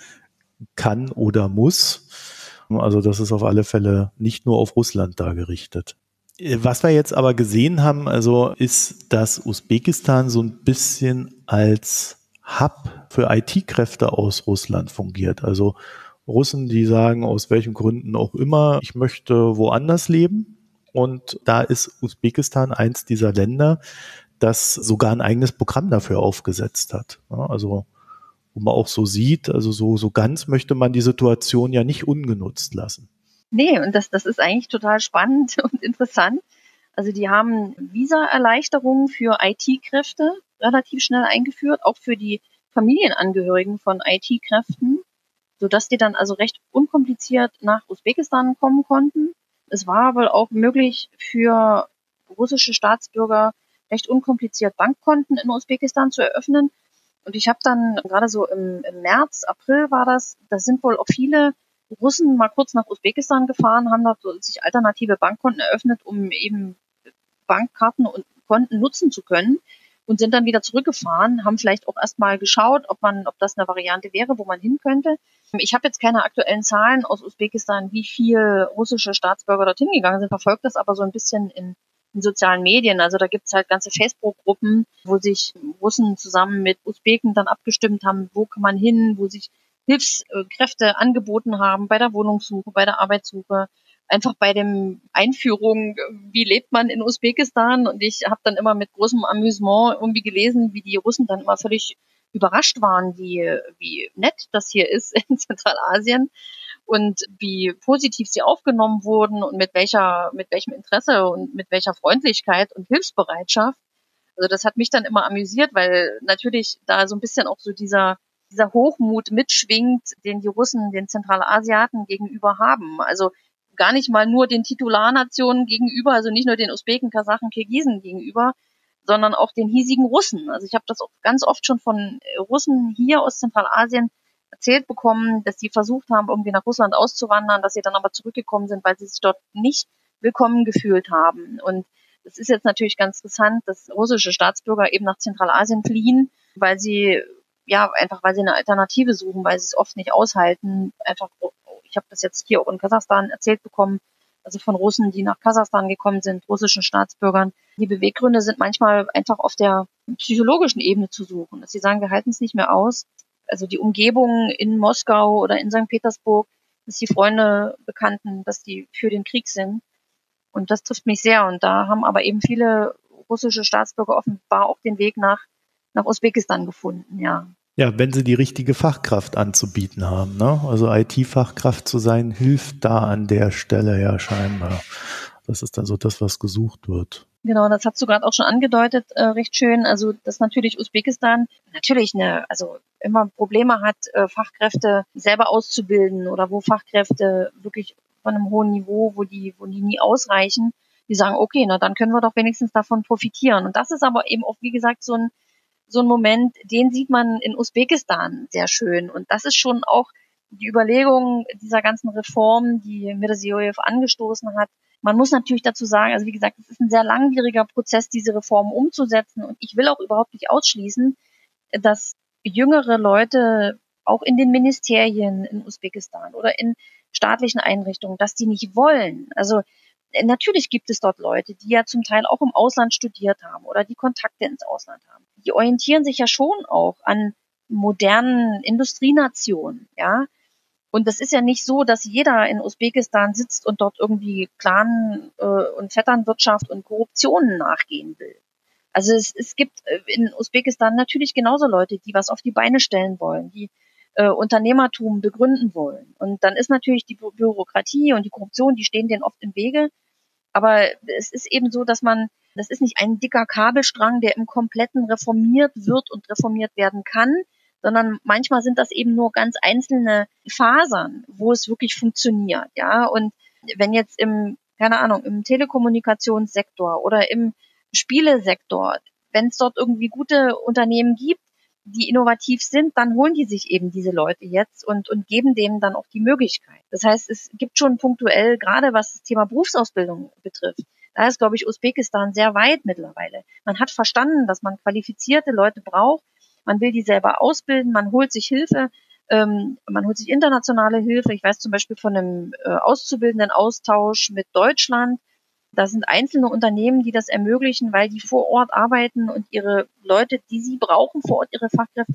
kann oder muss. Also das ist auf alle Fälle nicht nur auf Russland da gerichtet. Was wir jetzt aber gesehen haben, also ist, dass Usbekistan so ein bisschen als Hub für IT-Kräfte aus Russland fungiert. Also Russen, die sagen, aus welchen Gründen auch immer, ich möchte woanders leben. Und da ist Usbekistan eins dieser Länder, das sogar ein eigenes Programm dafür aufgesetzt hat. Ja, also wo man auch so sieht, also so ganz möchte man die Situation ja nicht ungenutzt lassen. Nee, und das ist eigentlich total spannend und interessant. Also die haben Visa-Erleichterungen für IT-Kräfte relativ schnell eingeführt, auch für die Familienangehörigen von IT-Kräften, sodass die dann also recht unkompliziert nach Usbekistan kommen konnten. Es war aber auch möglich für russische Staatsbürger recht unkompliziert Bankkonten in Usbekistan zu eröffnen. Und ich habe dann gerade so im März, April war das, da sind wohl auch viele Russen mal kurz nach Usbekistan gefahren, haben dort so sich alternative Bankkonten eröffnet, um eben Bankkarten und Konten nutzen zu können und sind dann wieder zurückgefahren, haben vielleicht auch erstmal geschaut, ob das eine Variante wäre, wo man hin könnte. Ich habe jetzt keine aktuellen Zahlen aus Usbekistan, wie viel russische Staatsbürger dorthin gegangen sind, verfolgt das aber so ein bisschen in sozialen Medien. Also da gibt's halt ganze Facebook-Gruppen, wo sich Russen zusammen mit Usbeken dann abgestimmt haben, wo kann man hin, wo sich Hilfskräfte angeboten haben bei der Wohnungssuche, bei der Arbeitssuche, einfach bei dem Einführung, wie lebt man in Usbekistan. Und ich habe dann immer mit großem Amüsement irgendwie gelesen, wie die Russen dann immer völlig überrascht waren, wie nett das hier ist in Zentralasien und wie positiv sie aufgenommen wurden und mit welchem Interesse und mit welcher Freundlichkeit und Hilfsbereitschaft. Also das hat mich dann immer amüsiert, weil natürlich da so ein bisschen auch so dieser Hochmut mitschwingt, den die Russen den Zentralasiaten gegenüber haben. Also gar nicht mal nur den Titularnationen gegenüber, also nicht nur den Usbeken, Kasachen, Kirgisen gegenüber, sondern auch den hiesigen Russen. Also ich habe das auch ganz oft schon von Russen hier aus Zentralasien erzählt bekommen, dass sie versucht haben, irgendwie nach Russland auszuwandern, dass sie dann aber zurückgekommen sind, weil sie sich dort nicht willkommen gefühlt haben. Und es ist jetzt natürlich ganz interessant, dass russische Staatsbürger eben nach Zentralasien fliehen, weil sie weil sie eine Alternative suchen, weil sie es oft nicht aushalten. Einfach, ich habe das jetzt hier auch in Kasachstan erzählt bekommen, also von Russen, die nach Kasachstan gekommen sind, russischen Staatsbürgern. Die Beweggründe sind manchmal einfach auf der psychologischen Ebene zu suchen, dass sie sagen, wir halten es nicht mehr aus. Also die Umgebung in Moskau oder in St. Petersburg, dass die Freunde, Bekannten, dass die für den Krieg sind. Und das trifft mich sehr. Und da haben aber eben viele russische Staatsbürger offenbar auch den Weg nach Usbekistan gefunden, ja. Ja, wenn sie die richtige Fachkraft anzubieten haben, ne? Also IT-Fachkraft zu sein, hilft da an der Stelle ja scheinbar. Das ist dann so das, was gesucht wird. Genau, das hast du gerade auch schon angedeutet, recht schön. Also, dass natürlich Usbekistan immer Probleme hat, Fachkräfte selber auszubilden oder wo Fachkräfte wirklich von einem hohen Niveau, wo die nie ausreichen, die sagen, okay, na dann können wir doch wenigstens davon profitieren. Und das ist aber eben auch, wie gesagt, so ein Moment, den sieht man in Usbekistan sehr schön. Und das ist schon auch die Überlegung dieser ganzen Reform, die Mirziyoyev angestoßen hat. Man muss natürlich dazu sagen, also wie gesagt, es ist ein sehr langwieriger Prozess, diese Reformen umzusetzen. Und ich will auch überhaupt nicht ausschließen, dass jüngere Leute auch in den Ministerien in Usbekistan oder in staatlichen Einrichtungen, dass die nicht wollen. Also natürlich gibt es dort Leute, die ja zum Teil auch im Ausland studiert haben oder die Kontakte ins Ausland haben. Die orientieren sich ja schon auch an modernen Industrienationen, ja. Und das ist ja nicht so, dass jeder in Usbekistan sitzt und dort irgendwie und Vetternwirtschaft und Korruption nachgehen will. Also es gibt in Usbekistan natürlich genauso Leute, die was auf die Beine stellen wollen, die Unternehmertum begründen wollen. Und dann ist natürlich die Bürokratie und die Korruption, die stehen denen oft im Wege. Aber es ist eben so, das ist nicht ein dicker Kabelstrang, der im Kompletten reformiert wird und reformiert werden kann, sondern manchmal sind das eben nur ganz einzelne Fasern, wo es wirklich funktioniert, ja. Und wenn jetzt im Telekommunikationssektor oder im Spielesektor, wenn es dort irgendwie gute Unternehmen gibt, die innovativ sind, dann holen die sich eben diese Leute jetzt und geben denen dann auch die Möglichkeit. Das heißt, es gibt schon punktuell, gerade was das Thema Berufsausbildung betrifft, da ist, glaube ich, Usbekistan sehr weit mittlerweile. Man hat verstanden, dass man qualifizierte Leute braucht. Man will die selber ausbilden, man holt sich Hilfe, man holt sich internationale Hilfe. Ich weiß zum Beispiel von einem auszubildenden Austausch mit Deutschland. Da sind einzelne Unternehmen, die das ermöglichen, weil die vor Ort arbeiten und ihre Leute, die sie brauchen vor Ort, ihre Fachkräfte,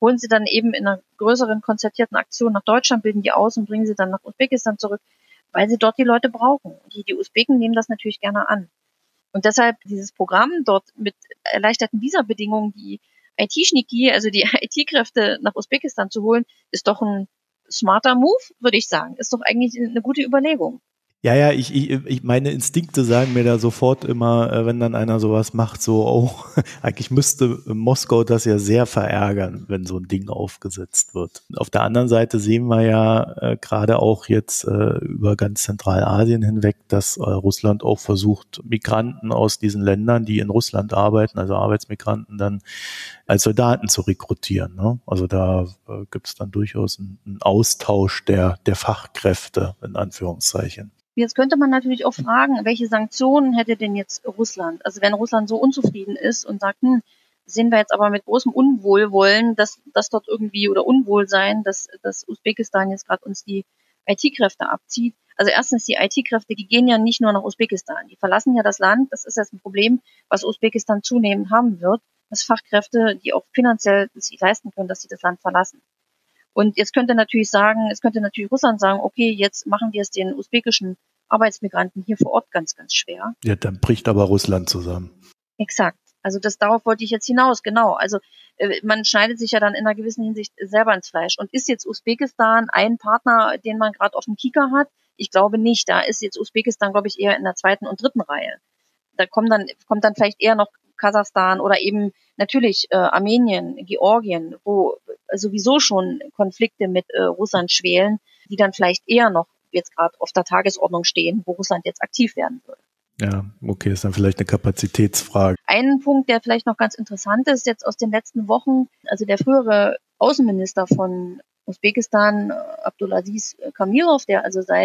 holen sie dann eben in einer größeren konzertierten Aktion nach Deutschland, bilden die aus und bringen sie dann nach Usbekistan zurück, weil sie dort die Leute brauchen. Die Usbeken nehmen das natürlich gerne an. Und deshalb dieses Programm dort mit erleichterten Visabedingungen, die IT-Schniki, also die IT-Kräfte nach Usbekistan zu holen, ist doch ein smarter Move, würde ich sagen. Ist doch eigentlich eine gute Überlegung. Ja, meine Instinkte sagen mir da sofort immer, wenn dann einer sowas macht, so, oh, eigentlich müsste Moskau das ja sehr verärgern, wenn so ein Ding aufgesetzt wird. Auf der anderen Seite sehen wir ja gerade auch jetzt über ganz Zentralasien hinweg, dass Russland auch versucht, Migranten aus diesen Ländern, die in Russland arbeiten, also Arbeitsmigranten, dann als Soldaten zu rekrutieren. Ne? Also da gibt es dann durchaus einen Austausch der Fachkräfte, in Anführungszeichen. Jetzt könnte man natürlich auch fragen, welche Sanktionen hätte denn jetzt Russland? Also wenn Russland so unzufrieden ist und sagt, sehen wir jetzt aber mit großem Unwohlwollen, dass dort irgendwie oder Unwohlsein, dass Usbekistan jetzt gerade uns die IT-Kräfte abzieht. Also erstens, die IT-Kräfte, die gehen ja nicht nur nach Usbekistan, die verlassen ja das Land. Das ist jetzt ein Problem, was Usbekistan zunehmend haben wird, dass Fachkräfte, die auch finanziell sich leisten können, dass sie das Land verlassen. Und jetzt könnte natürlich Russland sagen, okay, jetzt machen wir es den usbekischen Arbeitsmigranten hier vor Ort ganz, ganz schwer. Ja, dann bricht aber Russland zusammen. Exakt. Also darauf wollte ich jetzt hinaus, genau. Also man schneidet sich ja dann in einer gewissen Hinsicht selber ins Fleisch. Und ist jetzt Usbekistan ein Partner, den man gerade auf dem Kieker hat? Ich glaube nicht. Da ist jetzt Usbekistan, glaube ich, eher in der 2. und 3. Reihe. Da kommt dann vielleicht eher noch Kasachstan oder eben natürlich Armenien, Georgien, wo sowieso schon Konflikte mit Russland schwelen, die dann vielleicht eher noch jetzt gerade auf der Tagesordnung stehen, wo Russland jetzt aktiv werden würde. Ja, okay, ist dann vielleicht eine Kapazitätsfrage. Ein Punkt, der vielleicht noch ganz interessant ist, jetzt aus den letzten Wochen, also der frühere Außenminister von Usbekistan, Abdulaziz Kamilov, der also seit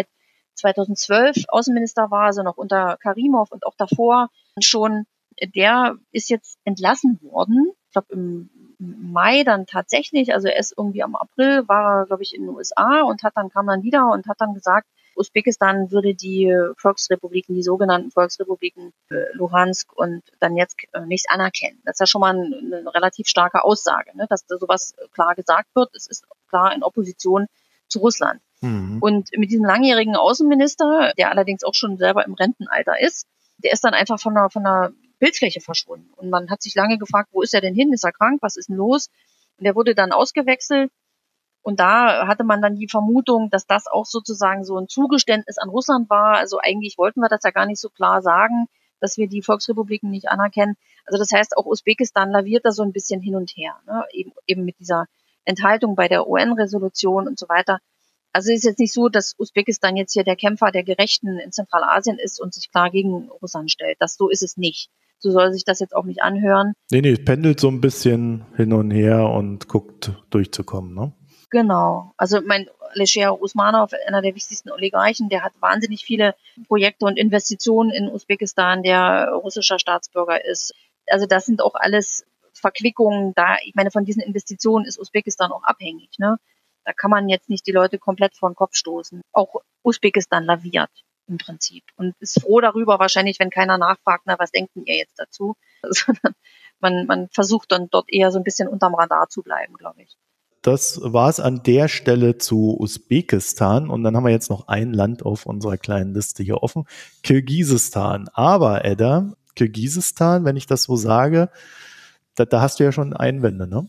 2012 Außenminister war, also noch unter Karimov und auch davor schon, der ist jetzt entlassen worden. Ich glaube im Mai dann tatsächlich, also erst irgendwie am April war er, glaube ich, in den USA und kam dann wieder und hat dann gesagt, Usbekistan würde die Volksrepubliken, die sogenannten Volksrepubliken Luhansk und Donetsk nicht anerkennen. Das ist ja schon mal eine relativ starke Aussage, ne? Dass da sowas klar gesagt wird. Es ist klar in Opposition zu Russland. Mhm. Und mit diesem langjährigen Außenminister, der allerdings auch schon selber im Rentenalter ist, der ist dann einfach von der Bildfläche verschwunden. Und man hat sich lange gefragt, wo ist er denn hin? Ist er krank? Was ist denn los? Und der wurde dann ausgewechselt. Und da hatte man dann die Vermutung, dass das auch sozusagen so ein Zugeständnis an Russland war. Also eigentlich wollten wir das ja gar nicht so klar sagen, dass wir die Volksrepubliken nicht anerkennen. Also das heißt, auch Usbekistan laviert da so ein bisschen hin und her, ne? Eben mit dieser Enthaltung bei der UN-Resolution und so weiter. Also es ist jetzt nicht so, dass Usbekistan jetzt hier der Kämpfer der Gerechten in Zentralasien ist und sich klar gegen Russland stellt. So ist es nicht. So soll sich das jetzt auch nicht anhören. Nee, es pendelt so ein bisschen hin und her und guckt durchzukommen, ne? Genau. Also Alisher Usmanov, einer der wichtigsten Oligarchen, der hat wahnsinnig viele Projekte und Investitionen in Usbekistan, der russischer Staatsbürger ist. Also das sind auch alles Verquickungen da. Ich meine, von diesen Investitionen ist Usbekistan auch abhängig, ne? Da kann man jetzt nicht die Leute komplett vor den Kopf stoßen. Auch Usbekistan laviert im Prinzip und ist froh darüber wahrscheinlich, wenn keiner nachfragt, na, was denkt denn ihr jetzt dazu? Sondern man versucht dann dort eher so ein bisschen unterm Radar zu bleiben, glaube ich. Das war es an der Stelle zu Usbekistan und dann haben wir jetzt noch ein Land auf unserer kleinen Liste hier offen, Kirgisistan. Aber Edda, Kirgisistan, wenn ich das so sage, da hast du ja schon Einwände, ne?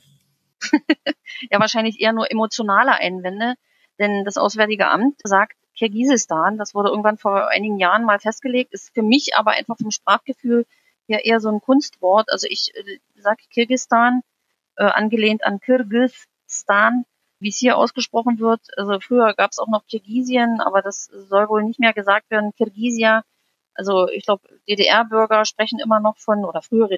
Ja, wahrscheinlich eher nur emotionale Einwände, denn das Auswärtige Amt sagt Kirgisistan, das wurde irgendwann vor einigen Jahren mal festgelegt, ist für mich aber einfach vom Sprachgefühl ja eher so ein Kunstwort. Also ich sage Kirgisistan, angelehnt an Kirgisistan, wie es hier ausgesprochen wird. Also früher gab es auch noch Kirgisien, aber das soll wohl nicht mehr gesagt werden, Kirgisia. Also ich glaube, DDR-Bürger sprechen immer noch von, oder frühere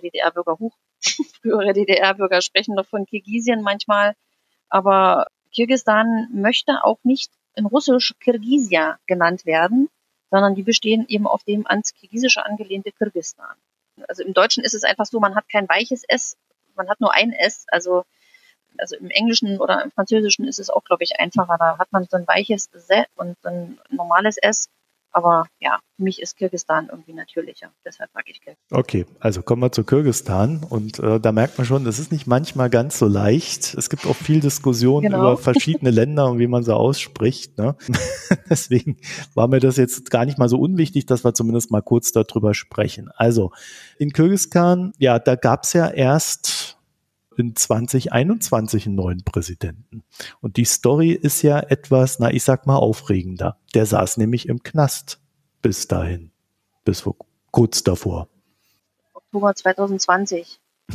DDR-Bürger sprechen noch von Kirgisien manchmal. Aber Kirgisistan möchte auch nicht in Russisch Kirgisia genannt werden, sondern die bestehen eben auf dem ans Kirgisische angelehnte Kirgisistan. Also im Deutschen ist es einfach so, man hat kein weiches S, man hat nur ein S. Also im Englischen oder im Französischen ist es auch, glaube ich, einfacher. Da hat man so ein weiches Z und ein normales S. Aber ja, für mich ist Kirgisistan irgendwie natürlicher. Deshalb mag ich Kirgisistan. Okay, also kommen wir zu Kirgisistan und da merkt man schon, das ist nicht manchmal ganz so leicht. Es gibt auch viel Diskussion über verschiedene Länder und wie man sie ausspricht. Ne? Deswegen war mir das jetzt gar nicht mal so unwichtig, dass wir zumindest mal kurz darüber sprechen. Also in Kirgisistan, ja, da gab es ja erst in 2021 einen neuen Präsidenten. Und die Story ist ja etwas, na, ich sag mal, aufregender. Der saß nämlich im Knast bis dahin, bis vor kurz davor. Oktober 2020.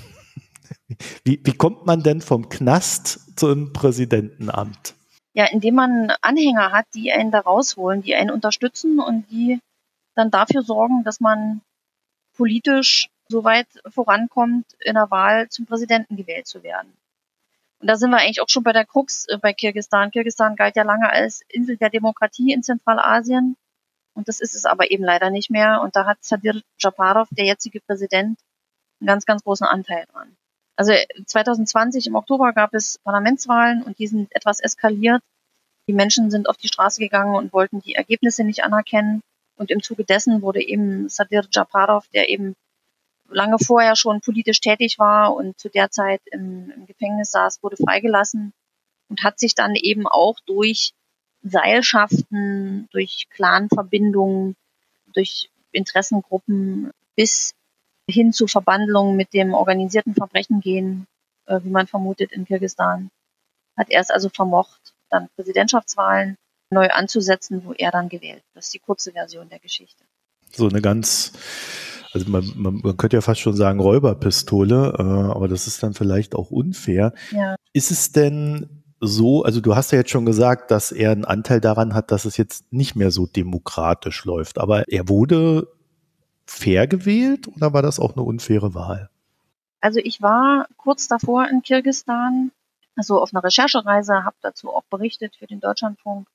Wie kommt man denn vom Knast zum Präsidentenamt? Ja, indem man Anhänger hat, die einen da rausholen, die einen unterstützen und die dann dafür sorgen, dass man politisch so weit vorankommt, in der Wahl zum Präsidenten gewählt zu werden. Und da sind wir eigentlich auch schon bei der Krux bei Kirgisistan. Kirgisistan galt ja lange als Insel der Demokratie in Zentralasien. Und das ist es aber eben leider nicht mehr. Und da hat Sadir Japarov, der jetzige Präsident, einen ganz, ganz großen Anteil dran. Also 2020 im Oktober gab es Parlamentswahlen und die sind etwas eskaliert. Die Menschen sind auf die Straße gegangen und wollten die Ergebnisse nicht anerkennen. Und im Zuge dessen wurde eben Sadir Japarov, der eben lange vorher schon politisch tätig war und zu der Zeit im Gefängnis saß, wurde freigelassen und hat sich dann eben auch durch Seilschaften, durch Clanverbindungen, durch Interessengruppen bis hin zu Verbandlungen mit dem organisierten Verbrechen gehen, wie man vermutet in Kirgisistan, hat er es also vermocht, dann Präsidentschaftswahlen neu anzusetzen, wo er dann gewählt. Das ist die kurze Version der Geschichte. So eine ganz, also man könnte ja fast schon sagen Räuberpistole, aber das ist dann vielleicht auch unfair. Ja. Ist es denn so, also du hast ja jetzt schon gesagt, dass er einen Anteil daran hat, dass es jetzt nicht mehr so demokratisch läuft, aber er wurde fair gewählt oder war das auch eine unfaire Wahl? Also ich war kurz davor in Kirgisistan, also auf einer Recherchereise, habe dazu auch berichtet für den Deutschlandfunk.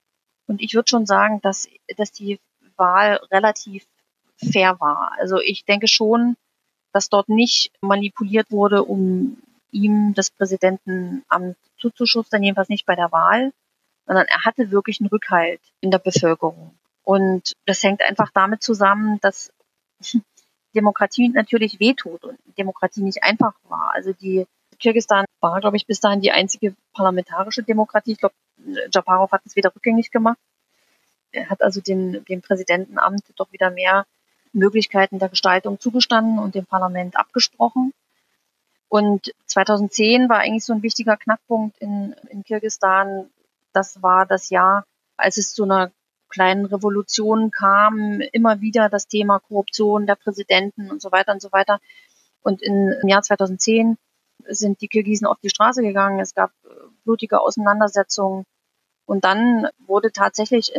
Und ich würde schon sagen, dass die Wahl relativ fair war. Also ich denke schon, dass dort nicht manipuliert wurde, um ihm das Präsidentenamt zuzuschustern, jedenfalls nicht bei der Wahl, sondern er hatte wirklich einen Rückhalt in der Bevölkerung. Und das hängt einfach damit zusammen, dass Demokratie natürlich wehtut und Demokratie nicht einfach war. Also die Kirgisistan war, glaube ich, bis dahin die einzige parlamentarische Demokratie. Ich glaube, Japarov hat es wieder rückgängig gemacht. Er hat also dem Präsidentenamt doch wieder mehr Möglichkeiten der Gestaltung zugestanden und dem Parlament abgesprochen. Und 2010 war eigentlich so ein wichtiger Knackpunkt in Kirgisistan. Das war das Jahr, als es zu einer kleinen Revolution kam, immer wieder das Thema Korruption der Präsidenten und so weiter und so weiter. Und im Jahr 2010 sind die Kirgisen auf die Straße gegangen. Es gab blutige Auseinandersetzungen. Und dann wurde tatsächlich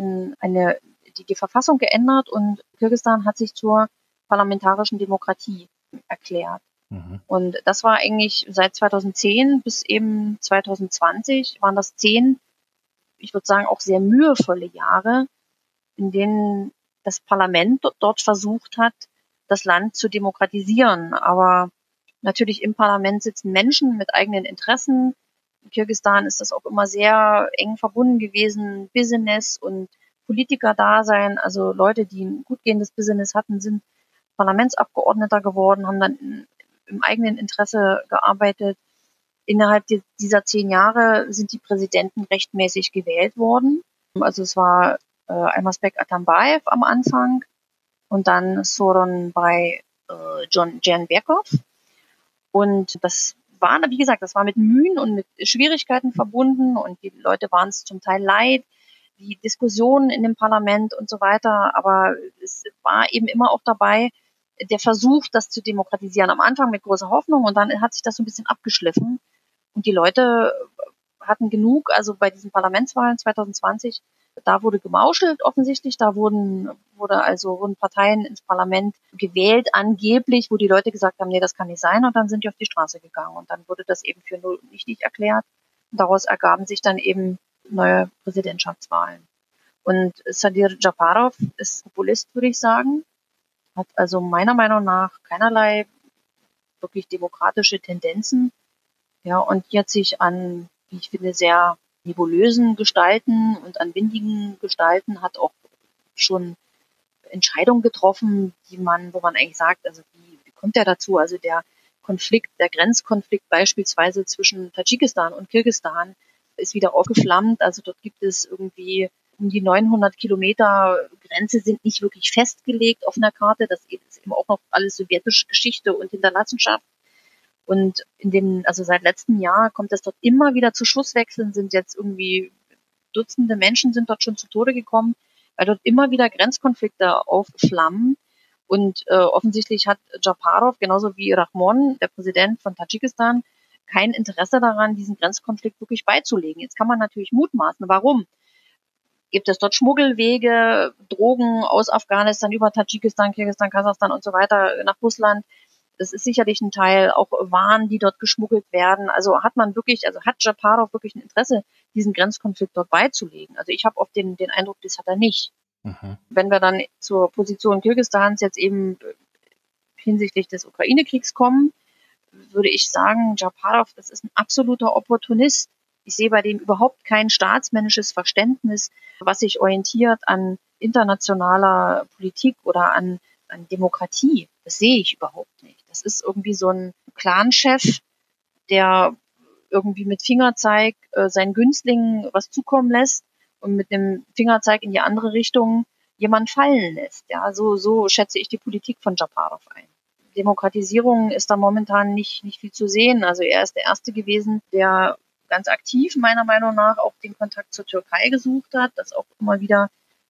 die Verfassung geändert und Kirgisistan hat sich zur parlamentarischen Demokratie erklärt. Mhm. Und das war eigentlich seit 2010 bis eben 2020 waren das 10, ich würde sagen, auch sehr mühevolle Jahre, in denen das Parlament dort versucht hat, das Land zu demokratisieren. Aber natürlich im Parlament sitzen Menschen mit eigenen Interessen. In Kirgisistan ist das auch immer sehr eng verbunden gewesen, Business und Politiker-Dasein. Also Leute, die ein gut gehendes Business hatten, sind Parlamentsabgeordneter geworden, haben dann im eigenen Interesse gearbeitet. Innerhalb dieser 10 Jahre sind die Präsidenten rechtmäßig gewählt worden. Also es war Almazbek Atambayev am Anfang und dann Sooronbay Jeenbekov. Und das war, wie gesagt, das war mit Mühen und mit Schwierigkeiten verbunden und die Leute waren es zum Teil leid, die Diskussionen in dem Parlament und so weiter. Aber es war eben immer auch dabei, der Versuch, das zu demokratisieren. Am Anfang mit großer Hoffnung und dann hat sich das so ein bisschen abgeschliffen. Und die Leute hatten genug, also bei diesen Parlamentswahlen 2020, da wurde gemauschelt offensichtlich, da wurden Parteien ins Parlament gewählt, angeblich, wo die Leute gesagt haben, nee, das kann nicht sein, und dann sind die auf die Straße gegangen und dann wurde das eben für null nichtig erklärt. Und daraus ergaben sich dann eben neue Präsidentschaftswahlen. Und Sadir Japarov ist Populist, würde ich sagen, hat also meiner Meinung nach keinerlei wirklich demokratische Tendenzen. Ja, und die hat sich an, wie ich finde, sehr nebulösen Gestalten und an windigen Gestalten hat auch schon Entscheidungen getroffen, wo man eigentlich sagt, also wie kommt der dazu? Also der Grenzkonflikt beispielsweise zwischen Tadschikistan und Kirgisistan ist wieder aufgeflammt. Also dort gibt es irgendwie um die 900 Kilometer Grenze sind nicht wirklich festgelegt auf einer Karte. Das ist eben auch noch alles sowjetische Geschichte und Hinterlassenschaft. Und also seit letztem Jahr kommt es dort immer wieder zu Schusswechseln, sind jetzt irgendwie Dutzende Menschen sind dort schon zu Tode gekommen, weil dort immer wieder Grenzkonflikte aufflammen. Und offensichtlich hat Japarov, genauso wie Rahmon, der Präsident von Tadschikistan, kein Interesse daran, diesen Grenzkonflikt wirklich beizulegen. Jetzt kann man natürlich mutmaßen, warum? Gibt es dort Schmuggelwege, Drogen aus Afghanistan über Tadschikistan, Kirgisistan, Kasachstan und so weiter nach Russland? Das ist sicherlich ein Teil, auch Waren, die dort geschmuggelt werden. Also hat Japarov wirklich ein Interesse, diesen Grenzkonflikt dort beizulegen? Also ich habe oft den Eindruck, das hat er nicht. Mhm. Wenn wir dann zur Position Kirgisistans jetzt eben hinsichtlich des Ukraine-Kriegs kommen, würde ich sagen, Japarov, das ist ein absoluter Opportunist. Ich sehe bei dem überhaupt kein staatsmännisches Verständnis, was sich orientiert an internationaler Politik oder an Demokratie. Das sehe ich überhaupt nicht. Das ist irgendwie so ein Clanchef, der irgendwie mit Fingerzeig seinen Günstlingen was zukommen lässt und mit dem Fingerzeig in die andere Richtung jemand fallen lässt. Ja, so schätze ich die Politik von Japarov ein. Demokratisierung ist da momentan nicht viel zu sehen. Also er ist der Erste gewesen, der ganz aktiv meiner Meinung nach auch den Kontakt zur Türkei gesucht hat, das auch immer wieder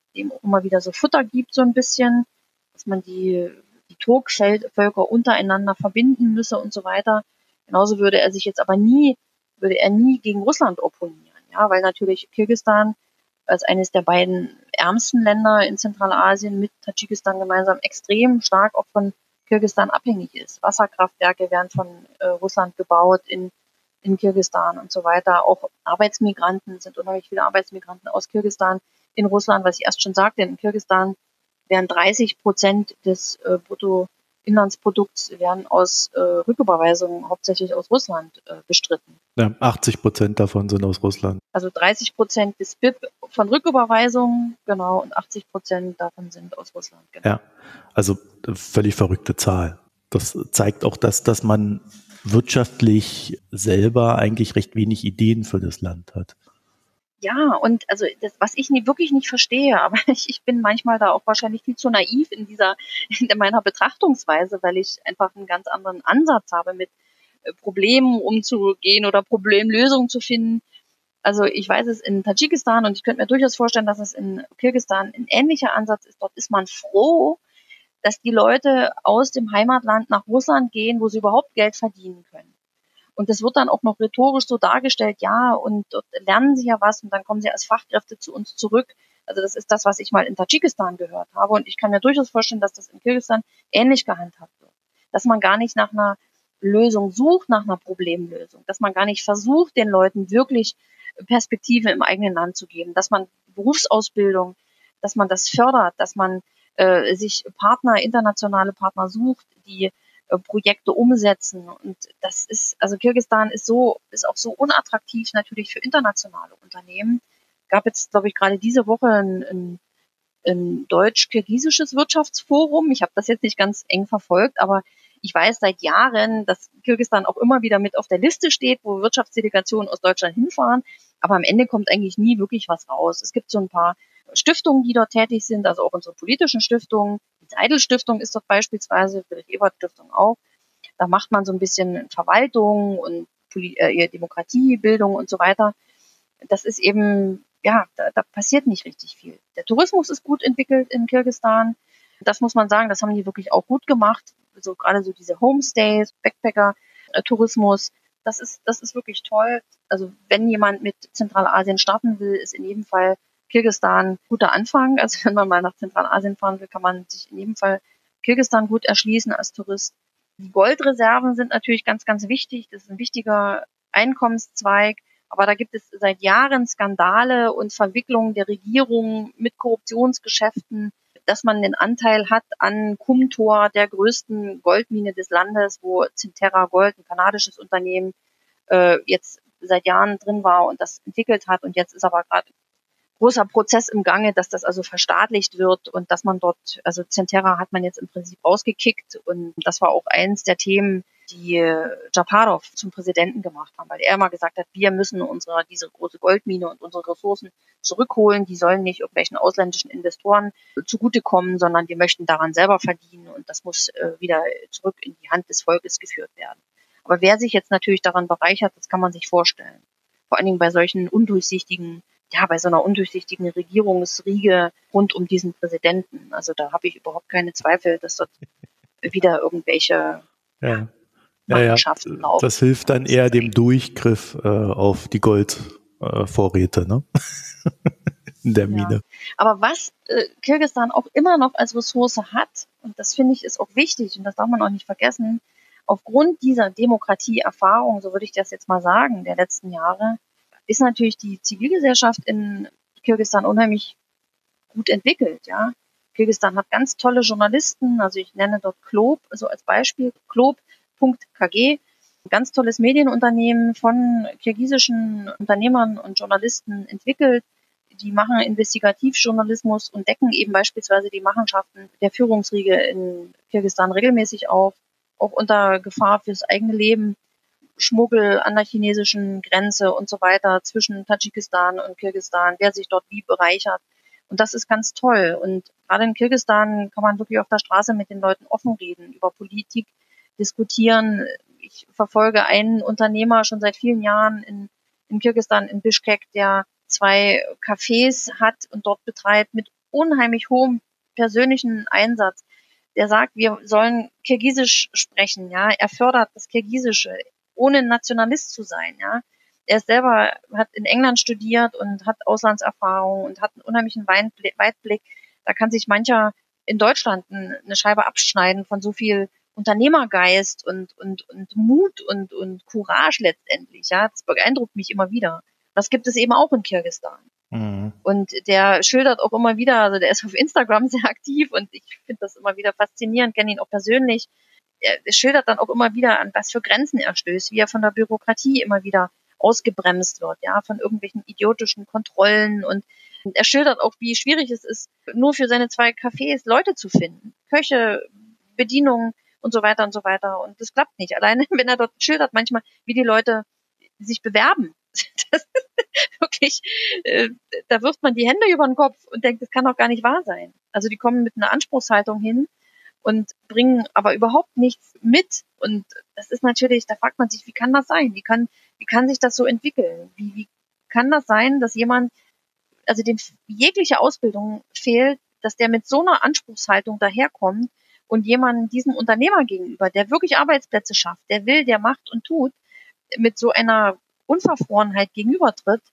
so Futter gibt so ein bisschen, dass man die Turkvölker untereinander verbinden müsse und so weiter. Genauso würde er nie gegen Russland opponieren, ja, weil natürlich Kirgisistan als eines der beiden ärmsten Länder in Zentralasien mit Tadschikistan gemeinsam extrem stark auch von Kirgisistan abhängig ist. Wasserkraftwerke werden von Russland gebaut in Kirgisistan und so weiter. Auch sind unheimlich viele Arbeitsmigranten aus Kirgisistan in Russland, was ich erst schon sagte, in Kirgisistan werden 30% des Bruttoinlandsprodukts werden aus Rücküberweisungen hauptsächlich aus Russland bestritten. Ja, 80% davon sind aus Russland. Also 30% des BIP von Rücküberweisungen, genau, und 80% davon sind aus Russland. Genau. Ja, also völlig verrückte Zahl. Das zeigt auch, dass man wirtschaftlich selber eigentlich recht wenig Ideen für das Land hat. Ja, und also das, was ich wirklich nicht verstehe, aber ich bin manchmal da auch wahrscheinlich viel zu naiv in meiner Betrachtungsweise, weil ich einfach einen ganz anderen Ansatz habe, mit Problemen umzugehen oder Problemlösungen zu finden. Also ich weiß es in Tadschikistan und ich könnte mir durchaus vorstellen, dass es in Kirgisistan ein ähnlicher Ansatz ist. Dort ist man froh, dass die Leute aus dem Heimatland nach Russland gehen, wo sie überhaupt Geld verdienen können. Und das wird dann auch noch rhetorisch so dargestellt, ja, und dort lernen sie ja was und dann kommen sie als Fachkräfte zu uns zurück. Also das ist das, was ich mal in Tadschikistan gehört habe. Und ich kann mir durchaus vorstellen, dass das in Kirgisistan ähnlich gehandhabt wird. Dass man gar nicht nach einer Lösung sucht, nach einer Problemlösung. Dass man gar nicht versucht, den Leuten wirklich Perspektive im eigenen Land zu geben. Dass man Berufsausbildung, dass man das fördert, dass man sich internationale Partner sucht, die Projekte umsetzen. Und das ist, also Kirgisistan ist auch so unattraktiv natürlich für internationale Unternehmen. Gab jetzt, glaube ich, gerade diese Woche ein deutsch-kirgisisches Wirtschaftsforum. Ich habe das jetzt nicht ganz eng verfolgt, aber ich weiß seit Jahren, dass Kirgisistan auch immer wieder mit auf der Liste steht, wo Wirtschaftsdelegationen aus Deutschland hinfahren. Aber am Ende kommt eigentlich nie wirklich was raus. Es gibt so ein paar Stiftungen, die dort tätig sind, also auch unsere politischen Stiftungen. Die Seidel-Stiftung ist doch beispielsweise, Friedrich-Ebert-Stiftung auch. Da macht man so ein bisschen Verwaltung und Demokratiebildung und so weiter. Das ist eben, ja, da passiert nicht richtig viel. Der Tourismus ist gut entwickelt in Kirgisistan. Das muss man sagen, das haben die wirklich auch gut gemacht. So gerade so diese Homestays, Backpacker-Tourismus, das ist wirklich toll. Also wenn jemand mit Zentralasien starten will, ist in jedem Fall Kirgisistan ein guter Anfang. Also wenn man mal nach Zentralasien fahren will, kann man sich in jedem Fall Kirgisistan gut erschließen als Tourist. Die Goldreserven sind natürlich ganz, ganz wichtig. Das ist ein wichtiger Einkommenszweig. Aber da gibt es seit Jahren Skandale und Verwicklungen der Regierung mit Korruptionsgeschäften, dass man den Anteil hat an Kumtor, der größten Goldmine des Landes, wo Centerra Gold, ein kanadisches Unternehmen, jetzt seit Jahren drin war und das entwickelt hat. Und jetzt ist aber gerade großer Prozess im Gange, dass das also verstaatlicht wird und dass man dort, also Centerra hat man jetzt im Prinzip rausgekickt und das war auch eins der Themen, die Japarov zum Präsidenten gemacht haben, weil er immer gesagt hat, wir müssen diese große Goldmine und unsere Ressourcen zurückholen, die sollen nicht irgendwelchen ausländischen Investoren zugutekommen, sondern wir möchten daran selber verdienen und das muss wieder zurück in die Hand des Volkes geführt werden. Aber wer sich jetzt natürlich daran bereichert, das kann man sich vorstellen. Vor allen Dingen bei bei so einer undurchsichtigen Regierungsriege rund um diesen Präsidenten. Also da habe ich überhaupt keine Zweifel, dass dort wieder irgendwelche Machenschaften laufen. Das hilft dann eher dem Durchgriff auf die Goldvorräte, ne? In der Mine. Aber was Kirgisistan auch immer noch als Ressource hat, und das finde ich ist auch wichtig und das darf man auch nicht vergessen, aufgrund dieser Demokratieerfahrung, so würde ich das jetzt mal sagen, der letzten Jahre, ist natürlich die Zivilgesellschaft in Kirgisistan unheimlich gut entwickelt, ja. Kirgisistan hat ganz tolle Journalisten, also ich nenne dort Klob, so als Beispiel, Klob.kg, ein ganz tolles Medienunternehmen von kirgisischen Unternehmern und Journalisten entwickelt. Die machen Investigativjournalismus und decken eben beispielsweise die Machenschaften der Führungsriege in Kirgisistan regelmäßig auf, auch unter Gefahr fürs eigene Leben. Schmuggel an der chinesischen Grenze und so weiter zwischen Tadschikistan und Kirgisistan, wer sich dort wie bereichert. Und das ist ganz toll. Und gerade in Kirgisistan kann man wirklich auf der Straße mit den Leuten offen reden, über Politik diskutieren. Ich verfolge einen Unternehmer schon seit vielen Jahren in Kirgisistan, in Bischkek, der 2 Cafés hat und dort betreibt mit unheimlich hohem persönlichen Einsatz. Der sagt, wir sollen Kirgisisch sprechen, ja. Er fördert das Kirgisische, ohne Nationalist zu sein, ja. Er selber hat in England studiert und hat Auslandserfahrung und hat einen unheimlichen Weitblick. Da kann sich mancher in Deutschland eine Scheibe abschneiden von so viel Unternehmergeist und Mut und Courage letztendlich, ja. Das beeindruckt mich immer wieder. Das gibt es eben auch in Kirgisistan. Mhm. Und der schildert auch immer wieder, also der ist auf Instagram sehr aktiv und ich finde das immer wieder faszinierend, kenne ihn auch persönlich. Er schildert dann auch immer wieder, an was für Grenzen er stößt, wie er von der Bürokratie immer wieder ausgebremst wird, ja, von irgendwelchen idiotischen Kontrollen und er schildert auch, wie schwierig es ist, nur für seine 2 Cafés Leute zu finden. Köche, Bedienungen und so weiter und so weiter. Und das klappt nicht. Alleine, wenn er dort schildert manchmal, wie die Leute sich bewerben. Das ist wirklich, da wirft man die Hände über den Kopf und denkt, das kann doch gar nicht wahr sein. Also die kommen mit einer Anspruchshaltung hin und bringen aber überhaupt nichts mit. Und das ist natürlich, da fragt man sich, wie kann das sein? Wie kann sich das so entwickeln? Wie kann das sein, dass jemand, also dem jegliche Ausbildung fehlt, dass der mit so einer Anspruchshaltung daherkommt und jemandem, diesem Unternehmer gegenüber, der wirklich Arbeitsplätze schafft, der will, der macht und tut, mit so einer Unverfrorenheit gegenübertritt,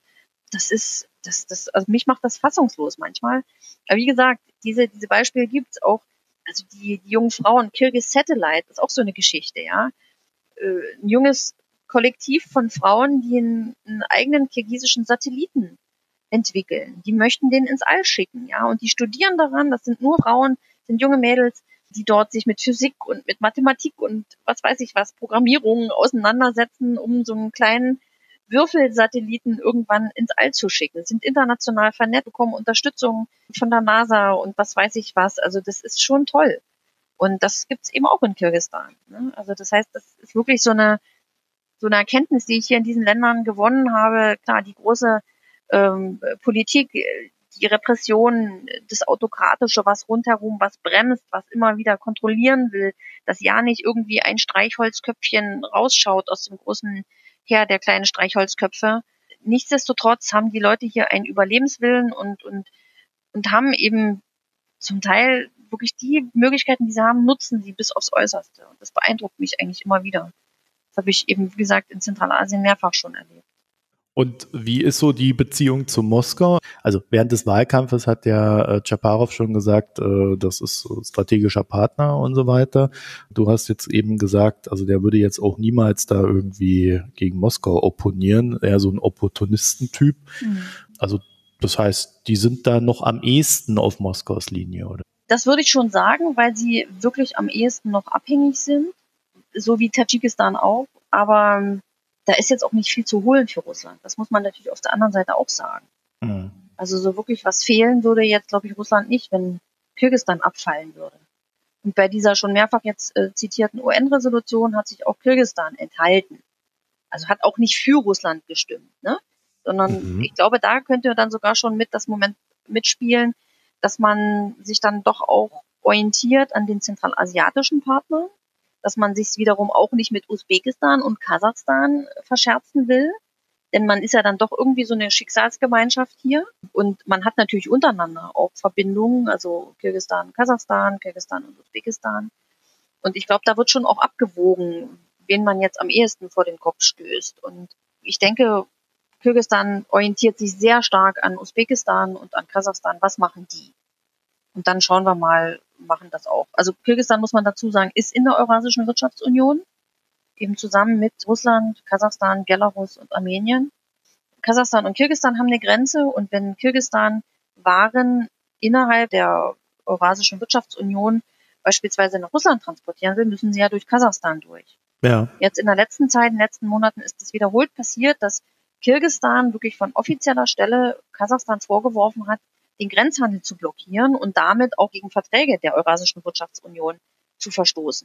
also mich macht das fassungslos manchmal. Aber wie gesagt, diese Beispiele gibt's auch, also die jungen Frauen, Kyrgyz Satellite, ist auch so eine Geschichte, ja. Ein junges Kollektiv von Frauen, die einen eigenen kirgisischen Satelliten entwickeln. Die möchten den ins All schicken, ja. Und die studieren daran, das sind nur Frauen, sind junge Mädels, die dort sich mit Physik und mit Mathematik und was weiß ich was, Programmierungen auseinandersetzen, um so einen kleinen Würfelsatelliten irgendwann ins All zu schicken, sind international vernetzt, bekommen Unterstützung von der NASA und was weiß ich was. Also das ist schon toll. Und das gibt's eben auch in Kirgisistan. Ne? Also das heißt, das ist wirklich so eine Erkenntnis, die ich hier in diesen Ländern gewonnen habe. Klar, die große Politik, die Repression, das Autokratische, was rundherum, was bremst, was immer wieder kontrollieren will, dass ja nicht irgendwie ein Streichholzköpfchen rausschaut aus dem großen Heer der kleinen Streichholzköpfe. Nichtsdestotrotz haben die Leute hier einen Überlebenswillen und haben eben zum Teil wirklich die Möglichkeiten, die sie haben, nutzen sie bis aufs Äußerste. Und das beeindruckt mich eigentlich immer wieder. Das habe ich eben, wie gesagt, in Zentralasien mehrfach schon erlebt. Und wie ist so die Beziehung zu Moskau? Also während des Wahlkampfes hat ja Japarov schon gesagt, das ist so strategischer Partner und so weiter. Du hast jetzt eben gesagt, also der würde jetzt auch niemals da irgendwie gegen Moskau opponieren, eher so ein Opportunistentyp. Mhm. Also das heißt, die sind da noch am ehesten auf Moskaus Linie, oder? Das würde ich schon sagen, weil sie wirklich am ehesten noch abhängig sind, so wie Tadschikistan auch. Aber da ist jetzt auch nicht viel zu holen für Russland. Das muss man natürlich auf der anderen Seite auch sagen. Mhm. Also so wirklich was fehlen würde jetzt, glaube ich, Russland nicht, wenn Kirgisistan abfallen würde. Und bei dieser schon mehrfach jetzt zitierten UN-Resolution hat sich auch Kirgisistan enthalten. Also hat auch nicht für Russland gestimmt, ne? Sondern Mhm. ich glaube, da könnte dann sogar schon mit das Moment mitspielen, dass man sich dann doch auch orientiert an den zentralasiatischen Partnern, dass man sich wiederum auch nicht mit Usbekistan und Kasachstan verscherzen will, denn man ist ja dann doch irgendwie so eine Schicksalsgemeinschaft hier und man hat natürlich untereinander auch Verbindungen, also Kirgisistan, Kasachstan, Kirgisistan und Usbekistan. Und ich glaube, da wird schon auch abgewogen, wen man jetzt am ehesten vor den Kopf stößt. Und ich denke, Kirgisistan orientiert sich sehr stark an Usbekistan und an Kasachstan. Was machen die? Und dann schauen wir mal, machen das auch. Also Kirgisistan, muss man dazu sagen, ist in der Eurasischen Wirtschaftsunion, eben zusammen mit Russland, Kasachstan, Belarus und Armenien. Kasachstan und Kirgisistan haben eine Grenze und wenn Kirgisistan Waren innerhalb der Eurasischen Wirtschaftsunion beispielsweise nach Russland transportieren will, müssen sie ja durch Kasachstan durch. Ja. Jetzt in der letzten Zeit, in den letzten Monaten ist es wiederholt passiert, dass Kirgisistan wirklich von offizieller Stelle Kasachstans vorgeworfen hat, den Grenzhandel zu blockieren und damit auch gegen Verträge der Eurasischen Wirtschaftsunion zu verstoßen.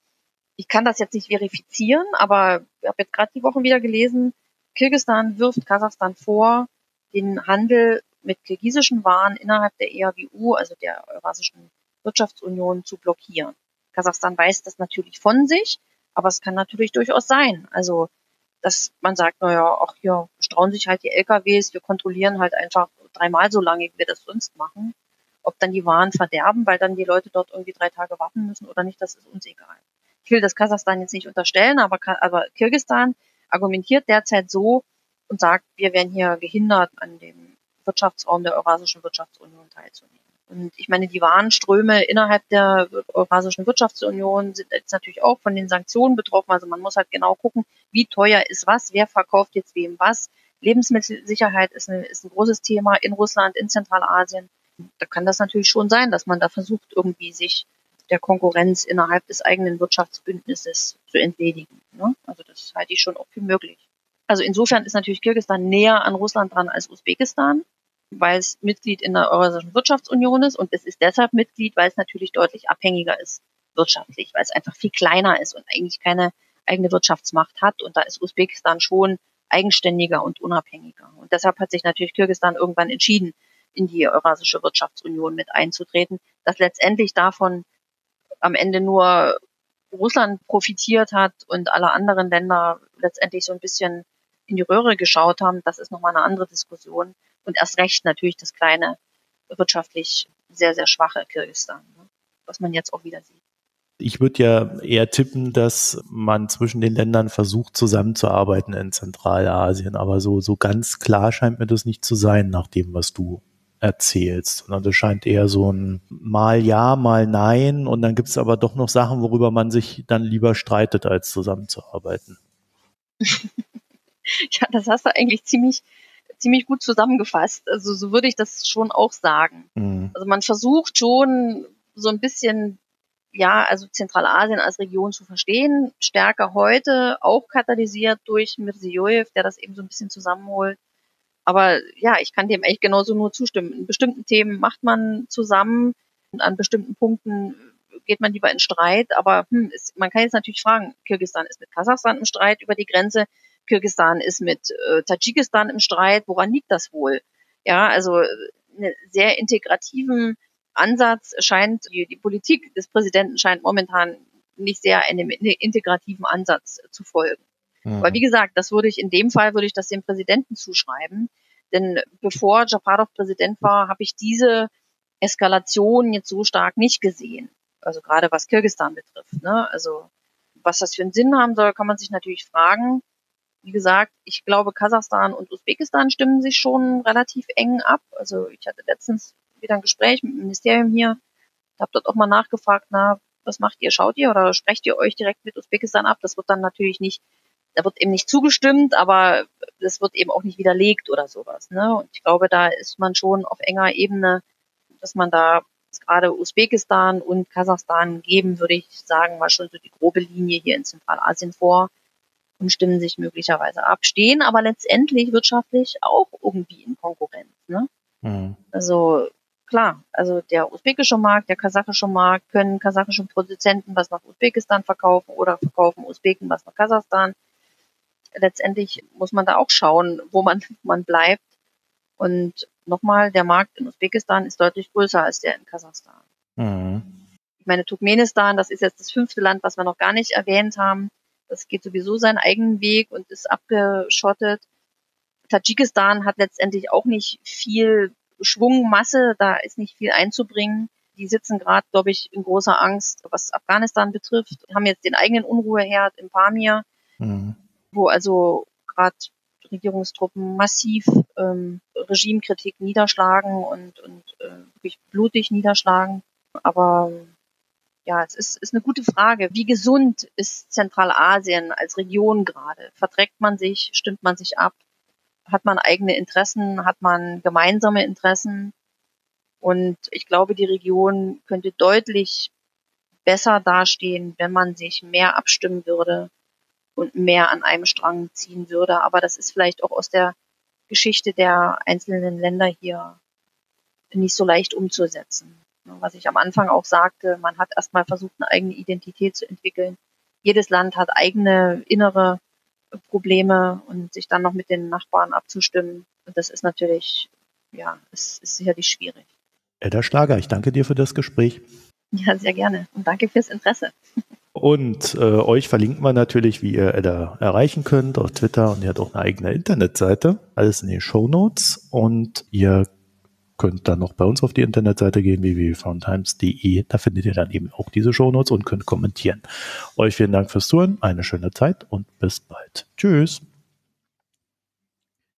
Ich kann das jetzt nicht verifizieren, aber ich habe jetzt gerade die Woche wieder gelesen, Kirgisistan wirft Kasachstan vor, den Handel mit kirgisischen Waren innerhalb der EAWU, also der Eurasischen Wirtschaftsunion, zu blockieren. Kasachstan weist das natürlich von sich, aber es kann natürlich durchaus sein. Also, dass man sagt, naja, ach hier stauen sich halt die LKWs, wir kontrollieren halt einfach 3-mal so lange, wie wir das sonst machen. Ob dann die Waren verderben, weil dann die Leute dort irgendwie 3 Tage warten müssen oder nicht, das ist uns egal. Ich will das Kasachstan jetzt nicht unterstellen, aber Kirgisistan argumentiert derzeit so und sagt, wir werden hier gehindert, an dem Wirtschaftsraum der Eurasischen Wirtschaftsunion teilzunehmen. Und ich meine, die Warenströme innerhalb der Eurasischen Wirtschaftsunion sind jetzt natürlich auch von den Sanktionen betroffen. Also man muss halt genau gucken, wie teuer ist was, wer verkauft jetzt wem was. Lebensmittelsicherheit ist ein großes Thema in Russland, in Zentralasien. Da kann das natürlich schon sein, dass man da versucht, irgendwie sich der Konkurrenz innerhalb des eigenen Wirtschaftsbündnisses zu entledigen. Ne? Also das halte ich schon auch für möglich. Also insofern ist natürlich Kirgisistan näher an Russland dran als Usbekistan, weil es Mitglied in der Eurasischen Wirtschaftsunion ist und es ist deshalb Mitglied, weil es natürlich deutlich abhängiger ist wirtschaftlich, weil es einfach viel kleiner ist und eigentlich keine eigene Wirtschaftsmacht hat und da ist Usbekistan schon eigenständiger und unabhängiger. Und deshalb hat sich natürlich Kirgisistan irgendwann entschieden, in die Eurasische Wirtschaftsunion mit einzutreten, dass letztendlich davon am Ende nur Russland profitiert hat und alle anderen Länder letztendlich so ein bisschen in die Röhre geschaut haben, das ist nochmal eine andere Diskussion. Und erst recht natürlich das kleine, wirtschaftlich sehr, sehr schwache Kirgisistan, ne? Was man jetzt auch wieder sieht. Ich würde ja eher tippen, dass man zwischen den Ländern versucht, zusammenzuarbeiten in Zentralasien. Aber so ganz klar scheint mir das nicht zu sein, nach dem, was du erzählst. Sondern das scheint eher so ein mal ja, mal nein. Und dann gibt es aber doch noch Sachen, worüber man sich dann lieber streitet, als zusammenzuarbeiten. Ja, das hast du eigentlich ziemlich gut zusammengefasst. Also so würde ich das schon auch sagen. Mhm. Also man versucht schon so ein bisschen, ja, also Zentralasien als Region zu verstehen, stärker heute, auch katalysiert durch Mirziyoyev, der das eben so ein bisschen zusammenholt. Aber ja, ich kann dem echt genauso nur zustimmen. In bestimmten Themen macht man zusammen und an bestimmten Punkten geht man lieber in Streit. Aber man kann jetzt natürlich fragen, Kirgisistan ist mit Kasachstan im Streit über die Grenze, Kirgisistan ist mit Tadschikistan im Streit. Woran liegt das wohl? Ja, also einen sehr integrativen Ansatz scheint, die Politik des Präsidenten scheint momentan nicht sehr einem integrativen Ansatz zu folgen. Aber wie gesagt, das würde ich in dem Fall würde ich das dem Präsidenten zuschreiben. Denn bevor Japarov Präsident war, habe ich diese Eskalation jetzt so stark nicht gesehen. Also gerade was Kirgisistan betrifft. Ne? Also was das für einen Sinn haben soll, kann man sich natürlich fragen. Wie gesagt, ich glaube, Kasachstan und Usbekistan stimmen sich schon relativ eng ab. Also ich hatte letztens wieder ein Gespräch mit dem Ministerium hier, habe dort auch mal nachgefragt, na, was macht ihr? Schaut ihr oder sprecht ihr euch direkt mit Usbekistan ab? Das wird dann natürlich nicht, da wird eben nicht zugestimmt, aber das wird eben auch nicht widerlegt oder sowas. Ne? Und ich glaube, da ist man schon auf enger Ebene, dass man da gerade Usbekistan und Kasachstan geben, würde ich sagen, mal schon so die grobe Linie hier in Zentralasien vor und stimmen sich möglicherweise ab, stehen aber letztendlich wirtschaftlich auch irgendwie in Konkurrenz. Ne? Also klar, also der usbekische Markt, der kasachische Markt, können kasachische Produzenten was nach Usbekistan verkaufen oder verkaufen Usbeken was nach Kasachstan. Letztendlich muss man da auch schauen, wo man bleibt. Und nochmal, der Markt in Usbekistan ist deutlich größer als der in Kasachstan. Mhm. Ich meine, Turkmenistan, das ist jetzt das 5. Land, was wir noch gar nicht erwähnt haben. Das geht sowieso seinen eigenen Weg und ist abgeschottet. Tadschikistan hat letztendlich auch nicht viel Schwungmasse, da ist nicht viel einzubringen. Die sitzen gerade, glaube ich, in großer Angst, was Afghanistan betrifft, haben jetzt den eigenen Unruheherd in Pamir, wo also gerade Regierungstruppen massiv Regimekritik niederschlagen und wirklich blutig niederschlagen. Aber ja, es ist eine gute Frage. Wie gesund ist Zentralasien als Region gerade? Verträgt man sich? Stimmt man sich ab? Hat man eigene Interessen? Hat man gemeinsame Interessen? Und ich glaube, die Region könnte deutlich besser dastehen, wenn man sich mehr abstimmen würde und mehr an einem Strang ziehen würde. Aber das ist vielleicht auch aus der Geschichte der einzelnen Länder hier nicht so leicht umzusetzen. Was ich am Anfang auch sagte, man hat erstmal versucht, eine eigene Identität zu entwickeln. Jedes Land hat eigene innere Probleme und sich dann noch mit den Nachbarn abzustimmen. Und das ist natürlich, ja, es ist sicherlich schwierig. Edda Schlager, ich danke dir für das Gespräch. Ja, sehr gerne. Und danke fürs Interesse. Und euch verlinken wir natürlich, wie ihr Edda erreichen könnt auf Twitter, und ihr habt auch eine eigene Internetseite. Alles in den Shownotes. Und ihr könnt dann noch bei uns auf die Internetseite gehen, www.foundtimes.de. Da findet ihr dann eben auch diese Shownotes und könnt kommentieren. Euch vielen Dank fürs Zuhören, eine schöne Zeit und bis bald. Tschüss.